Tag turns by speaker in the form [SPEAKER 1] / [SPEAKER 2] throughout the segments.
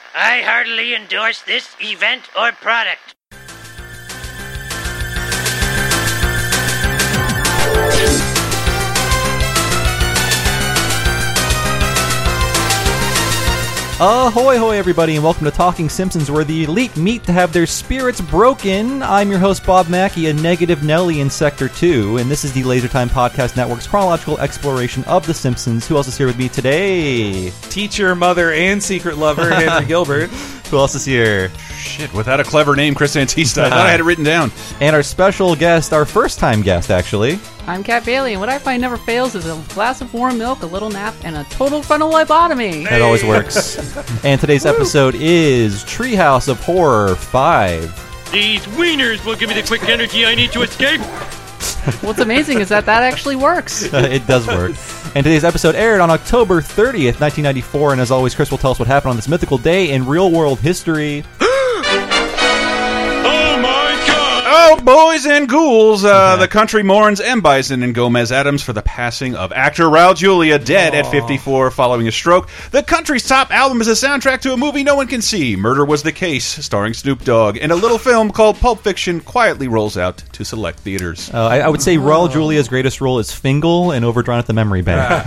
[SPEAKER 1] I heartily endorse this event or product.
[SPEAKER 2] Ahoy, hoy, everybody, and welcome to Talking Simpsons, where the elite meet to have their spirits broken. I'm your host, Bob Mackey, a negative Nelly in Sector 2, and this is the Laser Time Podcast Network's chronological exploration of The Simpsons. Who else is here with me today?
[SPEAKER 3] Teacher, mother, and secret lover, Henry Gilbert.
[SPEAKER 2] Who else is here?
[SPEAKER 4] Shit, without a clever name, Chris Antista. I thought I had it written down.
[SPEAKER 2] And our special guest, our first-time guest, actually.
[SPEAKER 5] I'm Kat Bailey, and what I find never fails is a glass of warm milk, a little nap, and a total frontal lobotomy.
[SPEAKER 2] That always works. And today's episode is Treehouse of Horror 5.
[SPEAKER 6] These wieners will give me the quick energy I need to escape.
[SPEAKER 5] What's amazing is that actually works.
[SPEAKER 2] It does work. And today's episode aired on October 30th, 1994, and as always, Chris will tell us what happened on this mythical day in real-world history.
[SPEAKER 4] Oh, boys and ghouls, the country mourns M. Bison and Gomez Adams for the passing of actor Raul Julia, dead at 54 following a stroke. The country's top album is a soundtrack to a movie no one can see, Murder Was the Case, starring Snoop Dogg, and a little film called Pulp Fiction quietly rolls out to select theaters.
[SPEAKER 2] I would say Raul Julia's greatest role is Fingal and Overdrawn at the Memory Bank.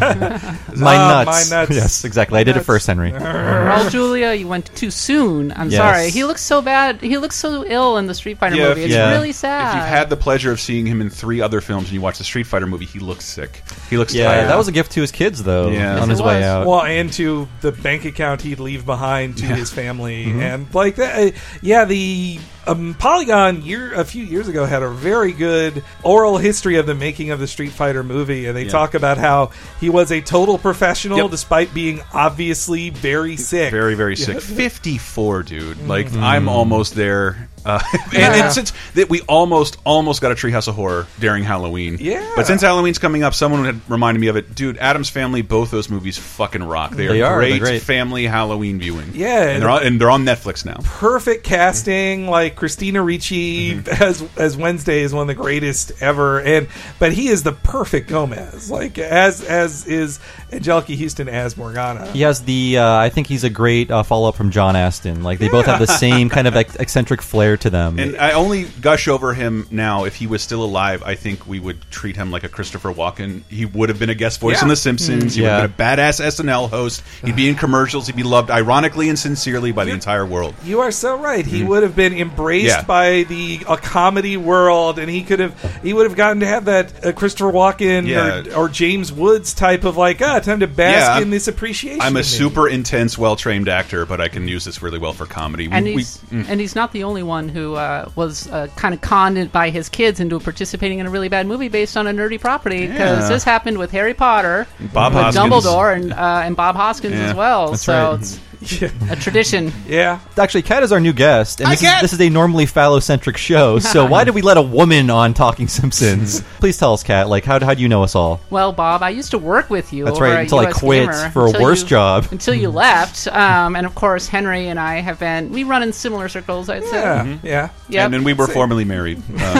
[SPEAKER 2] My nuts. Yes, exactly. I did it first, Henry.
[SPEAKER 5] Raul Julia, you went too soon. I'm sorry. He looks so bad. He looks so ill in the Street Fighter movie. It's really sad.
[SPEAKER 4] If you've had the pleasure of seeing him in 3 other films and you watch the Street Fighter movie, he looks sick. He looks tired.
[SPEAKER 2] That was a gift to his kids, though, on his way out.
[SPEAKER 3] Well, and to the bank account he'd leave behind to his family. And like that, the Polygon a few years ago had a very good oral history of the making of the Street Fighter movie, and they talk about how he was a total professional despite being obviously very sick.
[SPEAKER 4] Very, very sick. 54, dude. Like, I'm almost there. And since that we almost got a Treehouse of Horror during Halloween. Yeah. But since Halloween's coming up, someone had reminded me of it. Dude, Addams Family, both those movies fucking rock. They are great family Halloween viewing. Yeah. And they're on Netflix now.
[SPEAKER 3] Perfect casting, like Christina Ricci as Wednesday is one of the greatest ever. But he is the perfect Gomez. Like as is Anjelica Houston as Morgana.
[SPEAKER 2] He has I think he's a great follow-up from John Astin. Like they both have the same kind of eccentric flair to them.
[SPEAKER 4] And I only gush over him now. If he was still alive, I think we would treat him like a Christopher Walken. He would have been a guest voice in The Simpsons. He would have been a badass SNL host. He'd be in commercials. He'd be loved ironically and sincerely by the entire world.
[SPEAKER 3] You are so right. He would have been embraced by the comedy world, and he would have gotten to have that Christopher Walken or James Woods type of like, time to bask in this appreciation.
[SPEAKER 4] I'm a super intense, well-trained actor, but I can use this really well for comedy.
[SPEAKER 5] And he's not the only one who was kind of conned by his kids into participating in a really bad movie based on a nerdy property, because this happened with Harry Potter,
[SPEAKER 4] Bob Hoskins.
[SPEAKER 5] Dumbledore, and Bob Hoskins as well.
[SPEAKER 2] That's
[SPEAKER 5] so
[SPEAKER 2] right.
[SPEAKER 5] it's a tradition.
[SPEAKER 3] Yeah.
[SPEAKER 2] Actually, Kat is our new guest, and this is a normally phallocentric show, so why did we let a woman on Talking Simpsons? Please tell us, Kat, like, how do you know us all?
[SPEAKER 5] Well, Bob, I used to work with you.
[SPEAKER 2] That's right, until I quit for a worse job.
[SPEAKER 5] Until you left. And of course, Henry and I we run in similar circles, I'd say.
[SPEAKER 3] Yeah.
[SPEAKER 5] Yep.
[SPEAKER 4] And then we were formerly married.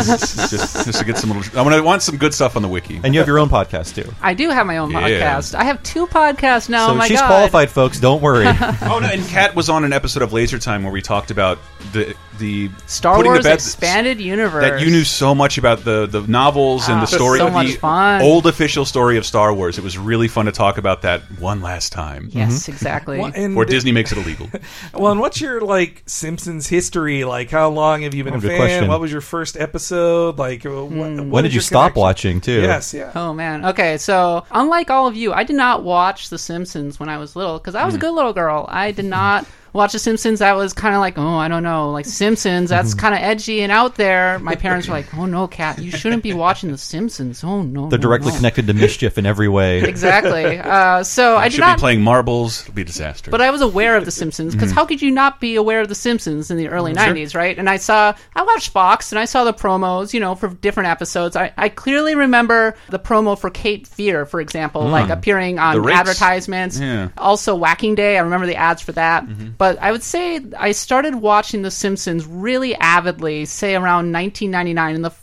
[SPEAKER 4] Just to get some little... I want some good stuff on the wiki.
[SPEAKER 2] And you have your own podcast, too.
[SPEAKER 5] I do have my own podcast. I have 2 podcasts now.
[SPEAKER 2] So
[SPEAKER 5] oh my
[SPEAKER 2] she's
[SPEAKER 5] God.
[SPEAKER 2] qualified, folks. Don't worry.
[SPEAKER 4] Oh, no, and Kat was on an episode of Laser Time where we talked about the
[SPEAKER 5] Star Wars Expanded Universe.
[SPEAKER 4] That you knew so much about the novels and the story
[SPEAKER 5] so
[SPEAKER 4] of
[SPEAKER 5] much
[SPEAKER 4] the
[SPEAKER 5] fun.
[SPEAKER 4] Old official story of Star Wars. It was really fun to talk about that one last time.
[SPEAKER 5] Yes, exactly.
[SPEAKER 4] Or Disney makes it illegal.
[SPEAKER 3] Well, and what's your Simpsons history? Like, how long have you been a fan?
[SPEAKER 2] Question.
[SPEAKER 3] What was your first episode? Like,
[SPEAKER 2] when did you stop watching too?
[SPEAKER 3] Yes, yeah.
[SPEAKER 5] Oh man. Okay, so unlike all of you, I did not watch The Simpsons when I was little because I was a good little girl. I did not watch The Simpsons. That was kind of like, I don't know, like Simpsons. That's kind of edgy and out there. My parents were like, oh no, Kat, you shouldn't be watching The Simpsons. Oh no,
[SPEAKER 2] they're directly connected to mischief in every way.
[SPEAKER 5] Exactly. So I
[SPEAKER 4] should be playing marbles. It'll be a disaster.
[SPEAKER 5] But I was aware of The Simpsons because how could you not be aware of The Simpsons in the early 90s, right? And I watched Fox and I saw the promos, for different episodes. I clearly remember the promo for Cape Fear, for example, like appearing on advertisements. Yeah. Also Whacking Day. I remember the ads for that. But I would say I started watching The Simpsons really avidly, say around 1999. And the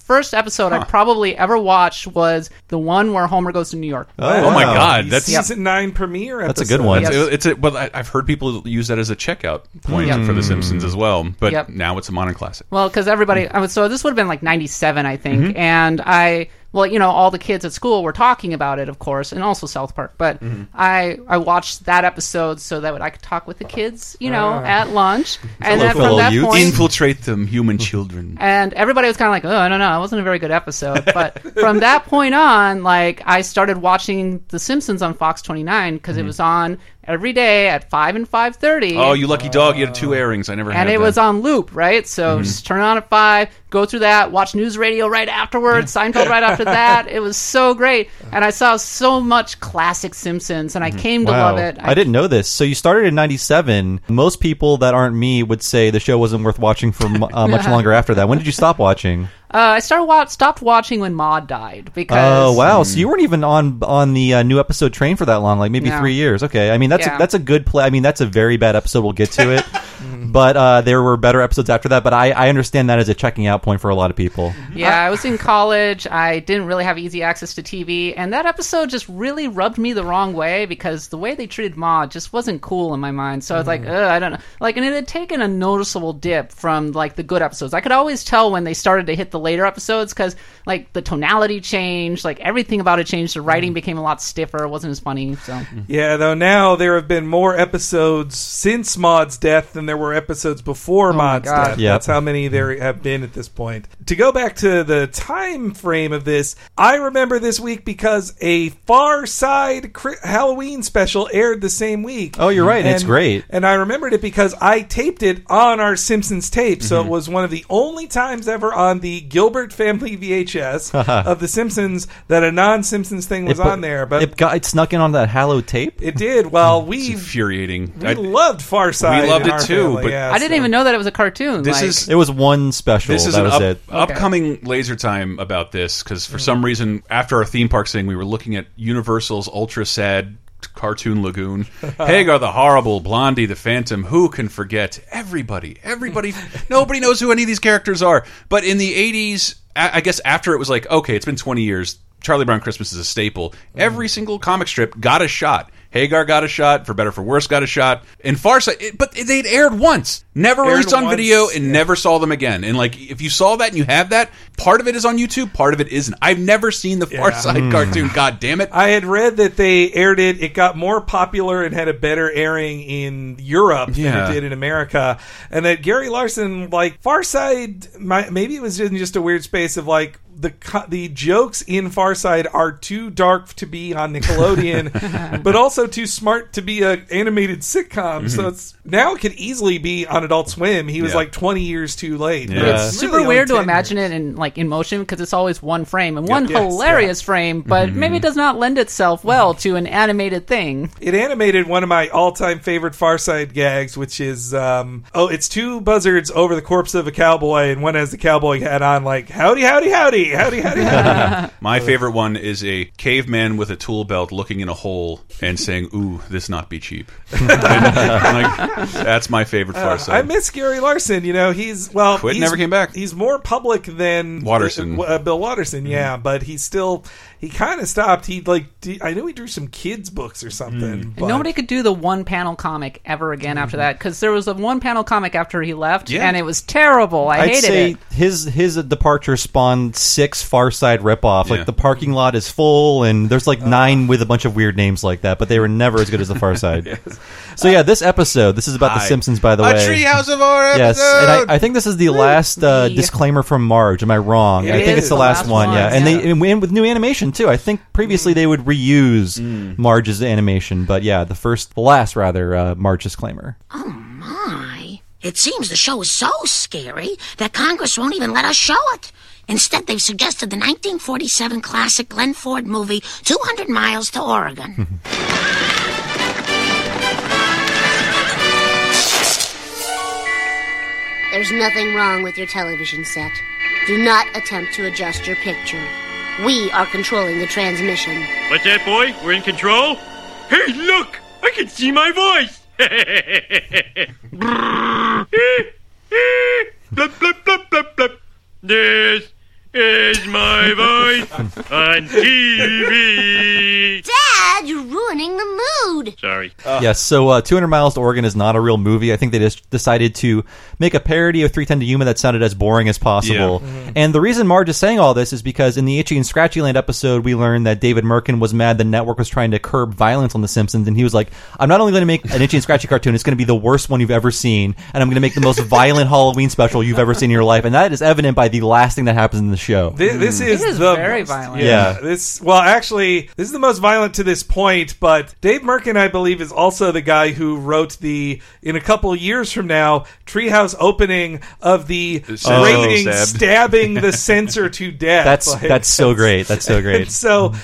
[SPEAKER 5] first episode I probably ever watched was the one where Homer goes to New York.
[SPEAKER 4] Oh my God, that's
[SPEAKER 3] season 9 premiere episode.
[SPEAKER 2] That's a good one.
[SPEAKER 5] Yes.
[SPEAKER 4] I've heard people use that as a checkout point for The Simpsons as well, but now it's a modern classic.
[SPEAKER 5] Well, because everybody, so this would have been like 97, I think, and all the kids at school were talking about it, of course, and also South Park. But I watched that episode so that I could talk with the kids, at lunch. And then from that point,
[SPEAKER 4] infiltrate them, human children.
[SPEAKER 5] And everybody was kind of like, oh, I don't know, it wasn't a very good episode. But from that point on, I started watching The Simpsons on Fox 29 because it was on every day at 5 and 5:30.
[SPEAKER 4] Oh, you lucky dog! You had 2 airings. I never had that.
[SPEAKER 5] And it was on loop, right? So just turn it on at 5, go through that, watch News Radio right afterwards, Seinfeld right after that. It was so great, and I saw so much classic Simpsons, and I came to love it.
[SPEAKER 2] I didn't know this. So you started in 97. Most people that aren't me would say the show wasn't worth watching for much longer after that. When did you stop watching?
[SPEAKER 5] I stopped watching when Maude died because.
[SPEAKER 2] Oh wow! So you weren't even on the new episode train for that long, like maybe 3 years. Okay, I mean that's a good play. I mean that's a very bad episode. We'll get to it, but there were better episodes after that. But I understand that as a checking out point for a lot of people.
[SPEAKER 5] Yeah, I was in college. I didn't really have easy access to TV, and that episode just really rubbed me the wrong way because the way they treated Maude just wasn't cool in my mind. So I was like, I don't know. And it had taken a noticeable dip from the good episodes. I could always tell when they started to hit the later episodes because the tonality changed, everything about it changed. The writing became a lot stiffer. It wasn't as funny. So
[SPEAKER 3] yeah, though now there have been more episodes since Maude's death than there were episodes before Maude's death.
[SPEAKER 2] Yep.
[SPEAKER 3] That's how many there have been at this point. To go back to the time frame of this, I remember this week because a Far Side Halloween special aired the same week.
[SPEAKER 2] Oh, you're right. It's great.
[SPEAKER 3] And I remembered it because I taped it on our Simpsons tape. So it was one of the only times ever on the Gilbert family VHS of The Simpsons that a non-Simpsons thing was on there. But
[SPEAKER 2] it snuck in on that hallowed tape?
[SPEAKER 3] It did. Well,
[SPEAKER 4] it's infuriating.
[SPEAKER 3] We loved Far Side.
[SPEAKER 4] We loved it too.
[SPEAKER 3] Family,
[SPEAKER 4] but
[SPEAKER 5] I didn't even know that it was a cartoon.
[SPEAKER 2] It was one special.
[SPEAKER 4] This is
[SPEAKER 2] that was it.
[SPEAKER 4] Upcoming laser time about this because for some reason after our theme park thing we were looking at Universal's ultra sad cartoon lagoon. Hagar the Horrible, Blondie the Phantom. Who can forget? Everybody. Nobody knows who any of these characters are. But in the 80s, I guess after it was okay, it's been 20 years. Charlie Brown Christmas is a staple. Every single comic strip got a shot. Hagar got a shot, For Better For Worse got a shot, and Far Side, but they'd aired once, never released on video, and never saw them again. And if you saw that and you have that, part of it is on YouTube, part of it isn't. I've never seen the Far Side cartoon. God damn it! I
[SPEAKER 3] had read that they aired it. It got more popular and had a better airing in Europe than it did in America, and that Gary Larson, Far Side, maybe it was in just a weird space of the jokes in Far Side are too dark to be on Nickelodeon, but also too smart to be an animated sitcom. So now it could easily be on Adult Swim. He was 20 years too late.
[SPEAKER 5] Yeah. It's super weird to imagine it in motion because it's always one frame and one hilarious frame, but maybe it does not lend itself well to an animated thing.
[SPEAKER 3] It animated one of my all-time favorite Far Side gags, which is it's two buzzards over the corpse of a cowboy, and one has the cowboy hat on, howdy, howdy, howdy. Howdy.
[SPEAKER 4] My favorite one is a caveman with a tool belt looking in a hole and saying, "Ooh, this not be cheap." That's my favorite Far Side.
[SPEAKER 3] I miss Gary Larson. He's
[SPEAKER 4] never came back.
[SPEAKER 3] He's more public than
[SPEAKER 4] Watterson.
[SPEAKER 3] Bill Watterson, but he's still. He kind of stopped. I knew he drew some kids' books or something.
[SPEAKER 5] And nobody could do the one-panel comic ever again after that because there was a one-panel comic after he left, and it was terrible. I hated it.
[SPEAKER 2] I'd say his departure spawned 6 Far Side ripoff. The parking lot is full, and there's 9 with a bunch of weird names like that, but they were never as good as the Far Side. So this episode, this is about The Simpsons, by the way.
[SPEAKER 4] A Treehouse of Horror episode.
[SPEAKER 2] Yes, and I think this is the last disclaimer from Marge. Am I wrong? I think it's the last one. Yeah, and with new animation too. I think previously they would reuse Marge's animation, but the last Marge disclaimer.
[SPEAKER 7] Oh my! It seems the show is so scary that Congress won't even let us show it. Instead, they've suggested the 1947 classic Glenn Ford movie, 200 Miles to Oregon.
[SPEAKER 8] There's nothing wrong with your television set. Do not attempt to adjust your picture. We are controlling the transmission.
[SPEAKER 6] What's that, boy? We're in control? Hey, look! I can see my voice! Blub, blub, blub, blub, blub. This is on TV.
[SPEAKER 8] Dad, you're ruining the mood.
[SPEAKER 6] Sorry.
[SPEAKER 2] Yes, so 200 Miles to Oregon is not a real movie. I think they just decided to make a parody of 3:10 to Yuma that sounded as boring as possible.
[SPEAKER 4] Yeah.
[SPEAKER 2] And the reason Marge is saying all this is because in the Itchy and Scratchy Land episode, we learned that David Merkin was mad the network was trying to curb violence on The Simpsons, and he was like, I'm not only going to make an Itchy and Scratchy cartoon, it's going to be the worst one you've ever seen, and I'm going to make the most violent Halloween special you've ever seen in your life. And that is evident by the last thing that happens in the show.
[SPEAKER 3] This is
[SPEAKER 5] It is
[SPEAKER 3] the
[SPEAKER 5] very
[SPEAKER 3] most-
[SPEAKER 5] violent.
[SPEAKER 2] Yeah.
[SPEAKER 3] This is the most violent to this point, but Dave Merkin, I believe, is also the guy who wrote in a couple years from now, Treehouse opening of the rating stabbing the censor to death.
[SPEAKER 2] That's so great. That's so great.
[SPEAKER 3] And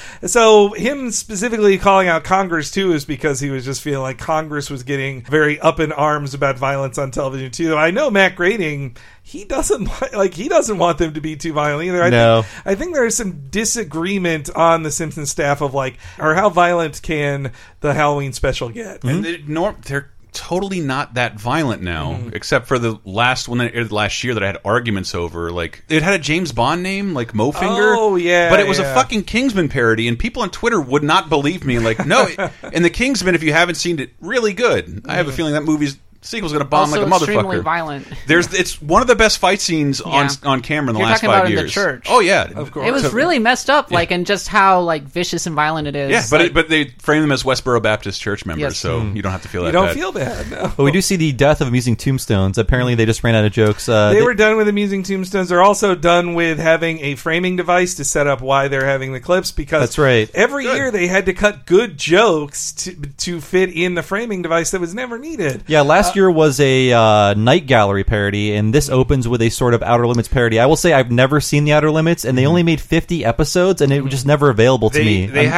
[SPEAKER 3] so him specifically calling out Congress too is because he was just feeling like Congress was getting very up in arms about violence on television too. I know Matt Groening, he doesn't want them to be too violent either. I think there is some disagreement on the Simpsons staff of or how violent can the Halloween special get?
[SPEAKER 4] And they're totally not that violent now, except for the last one that aired last year that I had arguments over. Like, it had a James Bond name, like Mofinger.
[SPEAKER 3] Oh, yeah.
[SPEAKER 4] But it was a fucking Kingsman parody, and people on Twitter would not believe me. Like, no. And the Kingsman, if you haven't seen it, really good. I have a feeling that movie's sequel's going to bomb
[SPEAKER 5] also
[SPEAKER 4] like a motherfucker.
[SPEAKER 5] extremely violent.
[SPEAKER 4] It's one of the best fight scenes on camera in the
[SPEAKER 5] You're
[SPEAKER 4] last
[SPEAKER 5] talking
[SPEAKER 4] 5
[SPEAKER 5] about
[SPEAKER 4] years.
[SPEAKER 5] in the church.
[SPEAKER 4] Oh yeah,
[SPEAKER 3] Of course.
[SPEAKER 5] It was really messed up, and just how vicious and violent it is.
[SPEAKER 4] Yeah, but they frame them as Westboro Baptist Church members,
[SPEAKER 5] Yes.
[SPEAKER 4] so you don't have to feel that.
[SPEAKER 3] You don't
[SPEAKER 4] bad.
[SPEAKER 3] feel bad, no.
[SPEAKER 2] But we do see the death of Amusing Tombstones. Apparently, they just ran out of jokes.
[SPEAKER 3] They were done with Amusing Tombstones. They're also done with having a framing device to set up why they're having the clips, because
[SPEAKER 2] That's right.
[SPEAKER 3] every year they had to cut good jokes to fit in the framing device that was never needed.
[SPEAKER 2] Yeah, last year was a Night Gallery parody, and this opens with a sort of Outer Limits parody. I will say I've never seen the Outer Limits, and they only made 50 episodes, and it was just never available to me.
[SPEAKER 4] They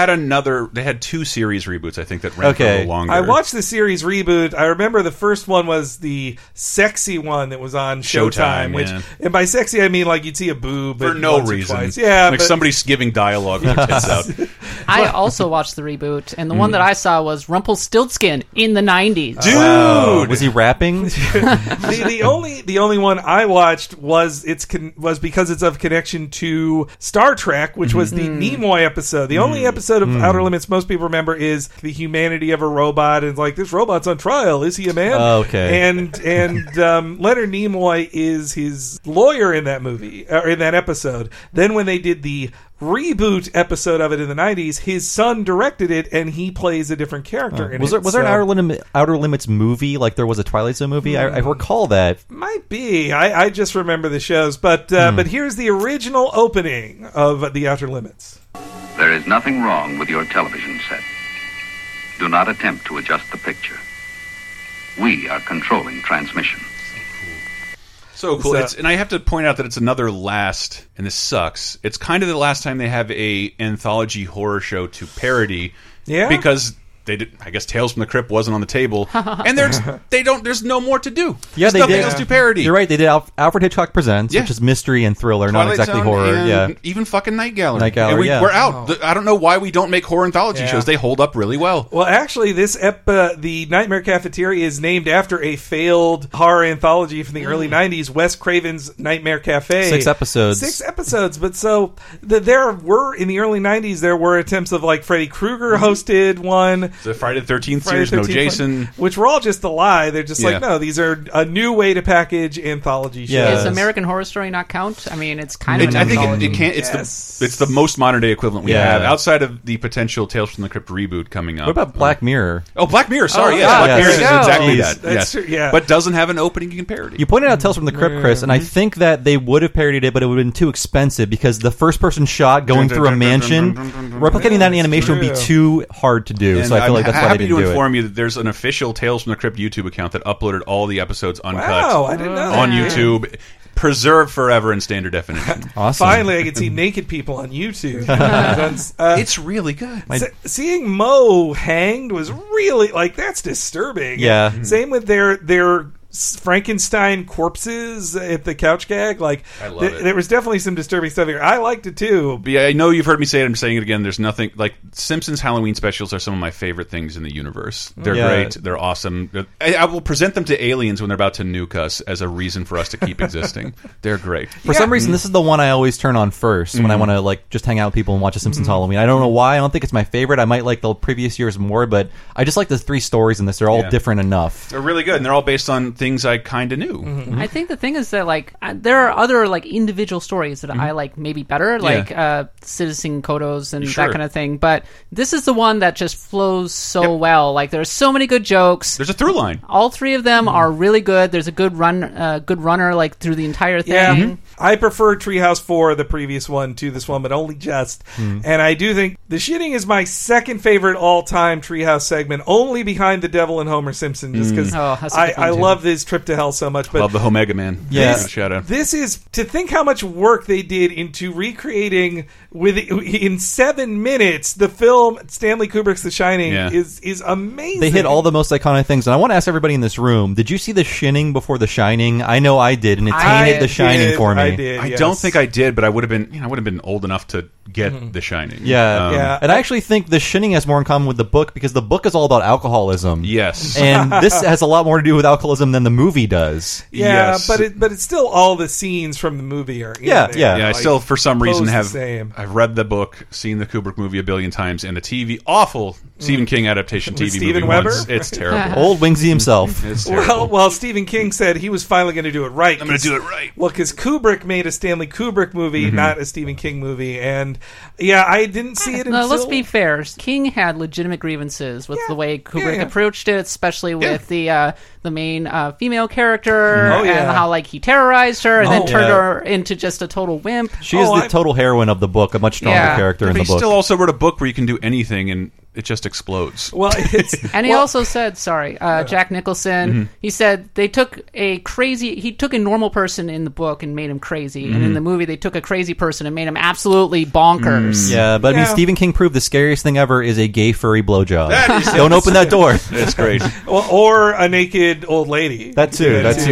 [SPEAKER 4] had 2 series reboots, I think, that ran for a little longer.
[SPEAKER 3] I watched the series reboot. I remember the first one was the sexy one that was on Showtime, which, and by sexy I mean like you'd see a boob
[SPEAKER 4] for no
[SPEAKER 3] once or
[SPEAKER 4] reason.
[SPEAKER 3] twice. Yeah,
[SPEAKER 4] like somebody's giving dialogue with their tits out.
[SPEAKER 5] I also watched the reboot, and the one that I saw was Rumpelstiltskin in the 90s.
[SPEAKER 3] Dude,
[SPEAKER 2] Wow. Was he rapping?
[SPEAKER 3] the only one I watched was because it's of connection to Star Trek, which was the Nimoy episode. The only episode of Outer Limits most people remember is the humanity of a robot, and like, this robot's on trial. Is he a man?
[SPEAKER 2] Oh, okay.
[SPEAKER 3] And Leonard Nimoy is his lawyer in that movie, or in that episode. Then when they did the reboot episode of it in the 90s, his son directed it, and he plays a different character in
[SPEAKER 2] Was
[SPEAKER 3] it.
[SPEAKER 2] there an Outer Limits movie, like there was a Twilight Zone movie? I recall that.
[SPEAKER 3] Might be. I just remember the shows, but here's the original opening of The Outer Limits.
[SPEAKER 9] There is nothing wrong with your television set. Do not attempt to adjust the picture. We are controlling transmission.
[SPEAKER 4] So cool. And I have to point out that it's another last, and this sucks, it's kind of the last time they have a anthology horror show to parody. Because they did, I guess Tales from the Crypt wasn't on the table, and there's no more to do.
[SPEAKER 2] Yeah,
[SPEAKER 4] there's
[SPEAKER 2] they
[SPEAKER 4] nothing
[SPEAKER 2] did.
[SPEAKER 4] else to parody.
[SPEAKER 2] You're right. They did Alfred Hitchcock Presents, which is mystery and thriller, not
[SPEAKER 4] Twilight
[SPEAKER 2] exactly
[SPEAKER 4] Zone
[SPEAKER 2] horror.
[SPEAKER 4] and
[SPEAKER 2] Yeah,
[SPEAKER 4] even fucking Night Gallery.
[SPEAKER 2] Night Gallery,
[SPEAKER 4] and we're out. I don't know why we don't make horror anthology shows. They hold up really well.
[SPEAKER 3] Well, actually, the Nightmare Cafeteria is named after a failed horror anthology from the early 90s, Wes Craven's Nightmare Cafe.
[SPEAKER 2] 6 episodes.
[SPEAKER 3] 6 episodes. But so there were, in the early 90s, there were attempts of like Freddy Krueger hosted one.
[SPEAKER 4] The Friday the 13th series, no Jason.
[SPEAKER 3] Which were all just a lie. They're just like, no, these are a new way to package anthology shows.
[SPEAKER 2] Yeah.
[SPEAKER 5] Does American Horror Story not count? I mean, it's kind of an
[SPEAKER 4] I think
[SPEAKER 5] anthology.
[SPEAKER 4] it can't. It's the most modern day equivalent we have, outside of the potential Tales from the Crypt reboot coming up.
[SPEAKER 2] What about Black Mirror?
[SPEAKER 4] Oh, Black Mirror. Sorry,
[SPEAKER 5] yeah,
[SPEAKER 4] Black Mirror is exactly that.
[SPEAKER 3] That's true, yeah.
[SPEAKER 4] But doesn't have an opening you can parody.
[SPEAKER 2] You pointed out Tales from the Crypt, Chris, and I think that they would have parodied it, but it would have been too expensive because the first-person shot going through a mansion, replicating that in animation would be too hard to do.
[SPEAKER 4] And
[SPEAKER 2] so I feel like that's why they didn't do it.
[SPEAKER 4] I'm happy to inform you that there's an official Tales from the Crypt YouTube account that uploaded all the episodes uncut
[SPEAKER 3] Wow, I didn't know
[SPEAKER 4] on
[SPEAKER 3] that.
[SPEAKER 4] YouTube, preserved forever in standard definition.
[SPEAKER 2] Awesome.
[SPEAKER 3] Finally, I can see naked people on YouTube.
[SPEAKER 4] It's really good.
[SPEAKER 3] Seeing Moe hanged was really, like, that's disturbing.
[SPEAKER 2] Yeah.
[SPEAKER 3] Same with their Frankenstein corpses at the couch gag. Like,
[SPEAKER 4] I love it.
[SPEAKER 3] There was definitely some disturbing stuff here. I liked it too.
[SPEAKER 4] But yeah, I know you've heard me say it. I'm saying it again. There's nothing like Simpsons Halloween specials are some of my favorite things in the universe. They're great. They're awesome. I will present them to aliens when they're about to nuke us as a reason for us to keep existing. They're great.
[SPEAKER 2] For some reason, this is the one I always turn on first when I want to like just hang out with people and watch a Simpsons Halloween. I don't know why. I don't think it's my favorite. I might like the previous years more, but I just like the 3 stories in this. They're all different enough.
[SPEAKER 4] They're really good, and they're all based on things I kind of knew.
[SPEAKER 5] I think the thing is that like there are other like individual stories that I like maybe better, like Citizen Kodos and that kind of thing. But this is the one that just flows so well. Like there's so many good jokes.
[SPEAKER 4] There's a through line.
[SPEAKER 5] All 3 of them are really good. There's a good runner like through the entire thing.
[SPEAKER 3] Yeah. I prefer Treehouse 4, the previous one, to this one, but only just. And I do think the shitting is my second favorite all-time Treehouse segment, only behind the Devil and Homer Simpson, just because I love this trip to hell so much. But
[SPEAKER 4] love the Omega Man. Shout out.
[SPEAKER 3] This is to think how much work they did into recreating in 7 minutes the film Stanley Kubrick's The Shining is amazing.
[SPEAKER 2] They hit all the most iconic things, and I want to ask everybody in this room: did you see The Shinning before The Shining? I know I did, and it tainted The Shining for me.
[SPEAKER 3] I
[SPEAKER 4] don't think I did, but I would have been old enough to get The Shining.
[SPEAKER 2] And I actually think The Shining has more in common with the book because the book is all about alcoholism.
[SPEAKER 4] Yes,
[SPEAKER 2] and this has a lot more to do with alcoholism than the movie does.
[SPEAKER 3] But it's still all the scenes from the movie are in there.
[SPEAKER 4] I still for some reason I've read the book, seen the Kubrick movie a billion times, and the awful Stephen King adaptation TV
[SPEAKER 3] Steven
[SPEAKER 4] movie
[SPEAKER 3] Weber?
[SPEAKER 4] once. It's terrible.
[SPEAKER 2] Old Wingsy himself.
[SPEAKER 4] It's terrible.
[SPEAKER 3] Well, Stephen King said he was finally going to do it right.
[SPEAKER 4] I'm going to do it right.
[SPEAKER 3] Well, because Kubrick made a Stanley Kubrick movie, not a Stephen King movie, and I didn't see it until...
[SPEAKER 5] No, let's be fair. King had legitimate grievances with the way Kubrick approached it, especially with the main female character and how like he terrorized her and then turned her into just a total wimp.
[SPEAKER 2] She is the total heroine of the book, a much stronger character in the book.
[SPEAKER 4] He still also wrote a book where you can do anything and it just explodes.
[SPEAKER 3] Well,
[SPEAKER 5] and he also said, Jack Nicholson, he said he took a normal person in the book and made him crazy, and in the movie they took a crazy person and made him absolutely bonkers.
[SPEAKER 2] Yeah, but I mean, Stephen King proved the scariest thing ever is a gay furry blowjob. Don't open that door.
[SPEAKER 4] That's great.
[SPEAKER 3] Or a naked old lady.
[SPEAKER 2] That too.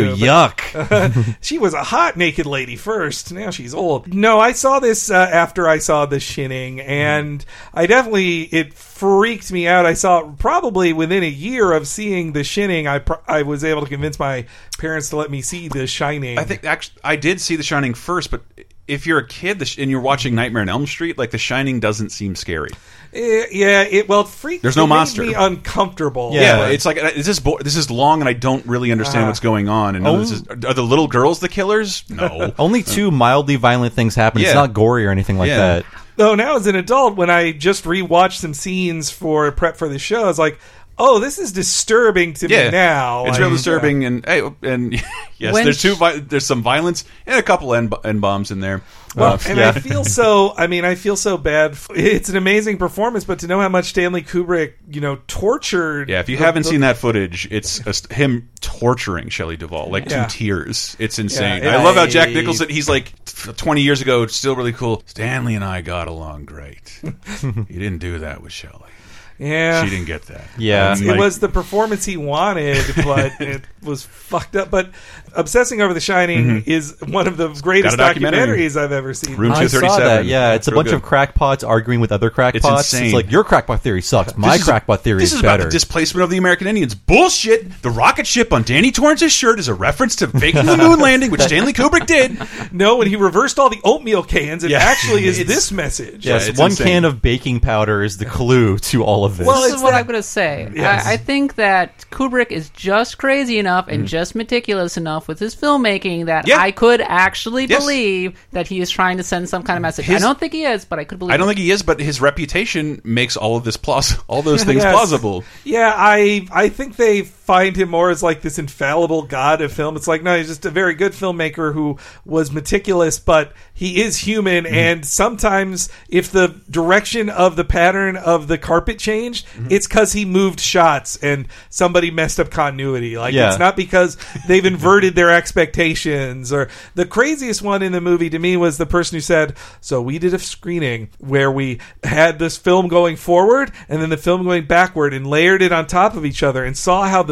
[SPEAKER 2] Yuck.
[SPEAKER 3] She was a hot naked lady first. Now she's old. No, I saw this after I saw The Shining, and it freaked me out. I saw it probably within a year of seeing The Shining. I was able to convince my parents to let me see The Shining.
[SPEAKER 4] I think actually I did see The Shining first, but if you're a kid and you're watching Nightmare on Elm Street, like The Shining doesn't seem scary.
[SPEAKER 3] It freaked.
[SPEAKER 4] There's no monster.
[SPEAKER 3] Made me uncomfortable.
[SPEAKER 4] Yeah, it's like this is long, and I don't really understand what's going on. And are the little girls the killers? No.
[SPEAKER 2] Only 2 mildly violent things happen. It's not gory or anything like that.
[SPEAKER 3] Though now as an adult, when I just rewatched some scenes for prep for the show, I was like, oh, this is disturbing to me now.
[SPEAKER 4] It's real disturbing, and yes, there's some violence and a couple N-bombs in there.
[SPEAKER 3] Well, I feel so bad. It's an amazing performance, but to know how much Stanley Kubrick, tortured.
[SPEAKER 4] Yeah, if you haven't seen that footage, it's him torturing Shelley Duvall, to tears. It's insane. I love how Jack Nicholson, he's like 20 years ago, it's still really cool. Stanley and I got along great. He didn't do that with Shelley.
[SPEAKER 3] Yeah,
[SPEAKER 4] she didn't get that.
[SPEAKER 2] Yeah,
[SPEAKER 3] it was the performance he wanted, but it was fucked up. But obsessing over The Shining is one of the greatest documentaries I've ever seen.
[SPEAKER 4] Room 237.
[SPEAKER 2] I saw that. Yeah, it's a bunch of crackpots arguing with other crackpots. It's like, your crackpot theory sucks. My crackpot theory is better.
[SPEAKER 4] This is about the displacement of the American Indians. Bullshit. The rocket ship on Danny Torrance's shirt is a reference to faking the moon landing, which Stanley Kubrick did.
[SPEAKER 3] No, and he reversed all the oatmeal cans. It actually is this message.
[SPEAKER 2] Yes, one can of baking powder is the clue to all of this.
[SPEAKER 5] Well, this is what I'm going to say. Yes. I think that Kubrick is just crazy enough and just meticulous enough with his filmmaking that I could actually believe that he is trying to send some kind of message. I don't think he is, but I could believe
[SPEAKER 4] I don't think he is, but his reputation makes all of this all those things plausible.
[SPEAKER 3] Yeah, I think they find him more as like this infallible god of film. It's like, no, he's just a very good filmmaker who was meticulous, but he is human, and sometimes if the direction of the pattern of the carpet changed, it's because he moved shots and somebody messed up continuity. Like, it's not because they've inverted their expectations. Or the craziest one in the movie to me was the person who said, so we did a screening where we had this film going forward and then the film going backward and layered it on top of each other and saw how the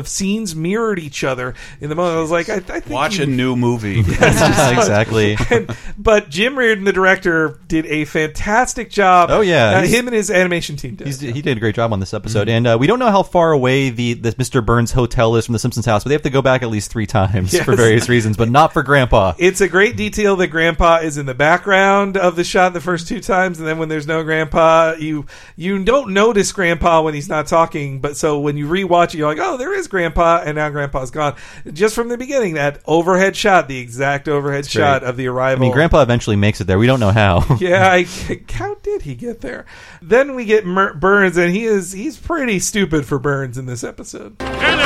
[SPEAKER 3] scenes mirrored each other in the moment. I was like, I think
[SPEAKER 4] watch a new movie.
[SPEAKER 2] Exactly.
[SPEAKER 3] But Jim Reardon, the director, did a fantastic job.
[SPEAKER 2] Oh yeah,
[SPEAKER 3] him and his animation team did.
[SPEAKER 2] He did a great job on this episode, and we don't know how far away the Mr. Burns hotel is from the Simpsons house, but they have to go back at least 3 times for various reasons, but not for Grandpa.
[SPEAKER 3] It's a great detail that Grandpa is in the background of the shot the first 2 times, and then when there's no Grandpa, you don't notice Grandpa when he's not talking, but so when you rewatch it, you're like, oh, there is Grandpa, and now Grandpa's gone. Just from the beginning, that overhead shot, the exact overhead shot of the arrival.
[SPEAKER 2] I mean, Grandpa eventually makes it there. We don't know how.
[SPEAKER 3] Yeah, how did he get there? Then we get Burns, and he's pretty stupid for Burns in this episode.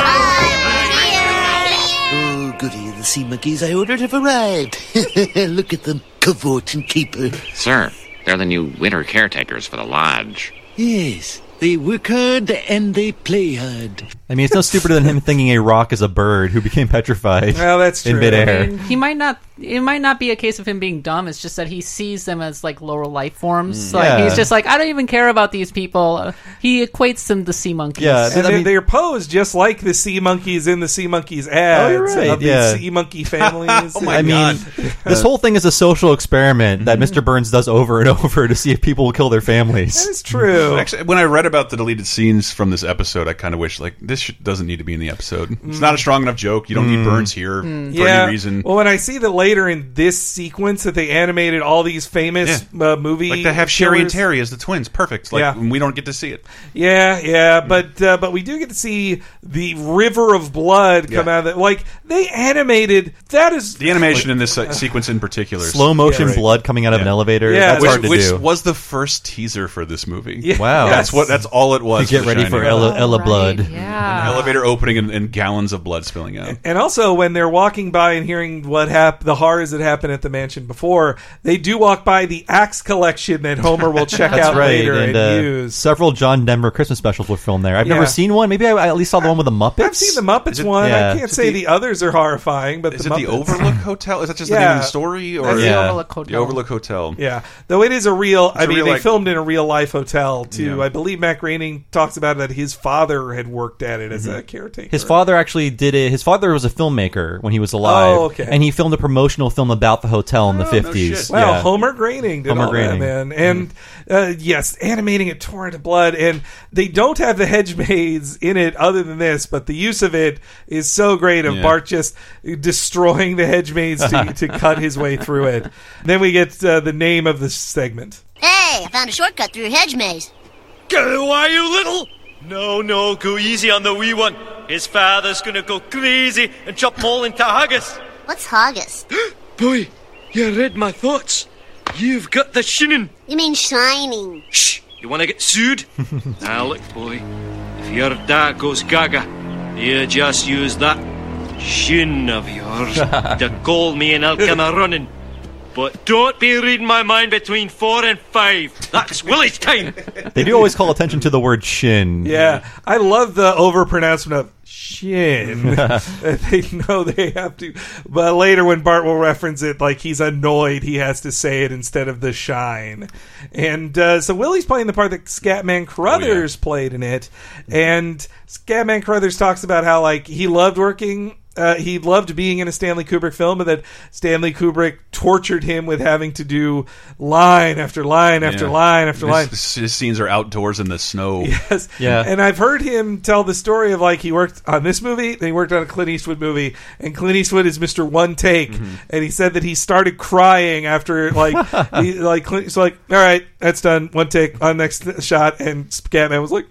[SPEAKER 10] Oh, goody, the sea monkeys I ordered have arrived. Look at them, Cavort and Keeper.
[SPEAKER 11] Sir, they're the new winter caretakers for the lodge.
[SPEAKER 10] Yes, they work hard and they play hard.
[SPEAKER 2] I mean, it's no stupider than him thinking a rock is a bird who became petrified.
[SPEAKER 3] Well, that's true.
[SPEAKER 2] In midair.
[SPEAKER 5] I mean, he might not. It might not be a case of him being dumb. It's just that he sees them as like lower life forms. Like he's just like, I don't even care about these people. He equates them to sea monkeys.
[SPEAKER 2] Yeah,
[SPEAKER 3] and they're posed just like the sea monkeys in the sea monkeys ads.
[SPEAKER 2] Oh, you're right.
[SPEAKER 3] Of the sea monkey families.
[SPEAKER 4] Oh my God.
[SPEAKER 2] mean, this whole thing is a social experiment that Mr. Burns does over and over to see if people will kill their families.
[SPEAKER 3] That is true.
[SPEAKER 4] Actually, when I read about the deleted scenes from this episode, I kind of wish this doesn't need to be in the episode. It's not a strong enough joke. You don't need Burns here for any reason.
[SPEAKER 3] Well, when I see that later in this sequence that they animated all these famous movie,
[SPEAKER 4] like they have Sherry and Terry as the twins, perfect. Like we don't get to see it.
[SPEAKER 3] But we do get to see the river of blood come out of it. Like they animated that is
[SPEAKER 4] the animation in this sequence in particular.
[SPEAKER 2] Slow motion blood coming out of an elevator. That's hard to do.
[SPEAKER 4] Which was the first teaser for this movie.
[SPEAKER 2] Wow,
[SPEAKER 4] that's all it was.
[SPEAKER 2] To get ready for Ella blood.
[SPEAKER 3] Yeah.
[SPEAKER 4] An elevator opening and gallons of blood spilling out.
[SPEAKER 3] And also when they're walking by and hearing the horrors that happened at the mansion before, they do walk by the axe collection that Homer will check out later and use.
[SPEAKER 2] Several John Denver Christmas specials were filmed there. I've never seen one. Maybe I at least saw the one with the Muppets.
[SPEAKER 3] I've seen the Muppets one. I can't say the others are horrifying, but
[SPEAKER 4] is
[SPEAKER 3] the
[SPEAKER 4] it the Overlook Hotel? Is that just the name of the story? Or
[SPEAKER 5] the Overlook Hotel.
[SPEAKER 4] The Overlook Hotel.
[SPEAKER 3] Yeah, though it is a real. They filmed in a real life hotel too.
[SPEAKER 4] Yeah.
[SPEAKER 3] I believe Matt Groening talks about that his father had worked at it as a caretaker.
[SPEAKER 2] His father actually did it. His father was a filmmaker when he was alive.
[SPEAKER 3] Oh, okay.
[SPEAKER 2] And he filmed a promotional film about the hotel in the 50s.
[SPEAKER 3] No wow, Homer Groening did all that, man. And yes, animating it torn to blood. And they don't have the hedge maze in it other than this, but the use of it is so great of Bart just destroying the hedge maze to cut his way through it. Then we get the name of the segment.
[SPEAKER 8] Hey, I found a shortcut through your hedge maze.
[SPEAKER 6] Go away, you little! No, go easy on the wee one. His father's gonna go crazy and chop them all into haggis.
[SPEAKER 8] What's haggis?
[SPEAKER 6] Boy, you read my thoughts. You've got the shinning.
[SPEAKER 8] You mean shining.
[SPEAKER 6] Shh! You wanna get sued? Now look, boy. If your dad goes gaga, you just use that shin of yours to call me and I'll come a-running. But don't be reading my mind between 4 and 5. That's Willie's time.
[SPEAKER 2] They do always call attention to the word shin.
[SPEAKER 3] Yeah, I love the overpronouncement of shin. They know they have to. But later when Bart will reference it, like he's annoyed, he has to say it instead of the shine. And so Willie's playing the part that Scatman Crothers played in it. And Scatman Crothers talks about how like he loved working... he loved being in a Stanley Kubrick film, but that Stanley Kubrick tortured him with having to do line after line after line after line.
[SPEAKER 4] His scenes are outdoors in the snow.
[SPEAKER 3] Yes.
[SPEAKER 2] Yeah.
[SPEAKER 3] And I've heard him tell the story of like he worked on this movie, then he worked on a Clint Eastwood movie, and Clint Eastwood is Mr. One Take, and he said that he started crying after like Clint's like, all right, that's done, one take, on next shot, and Scatman was like,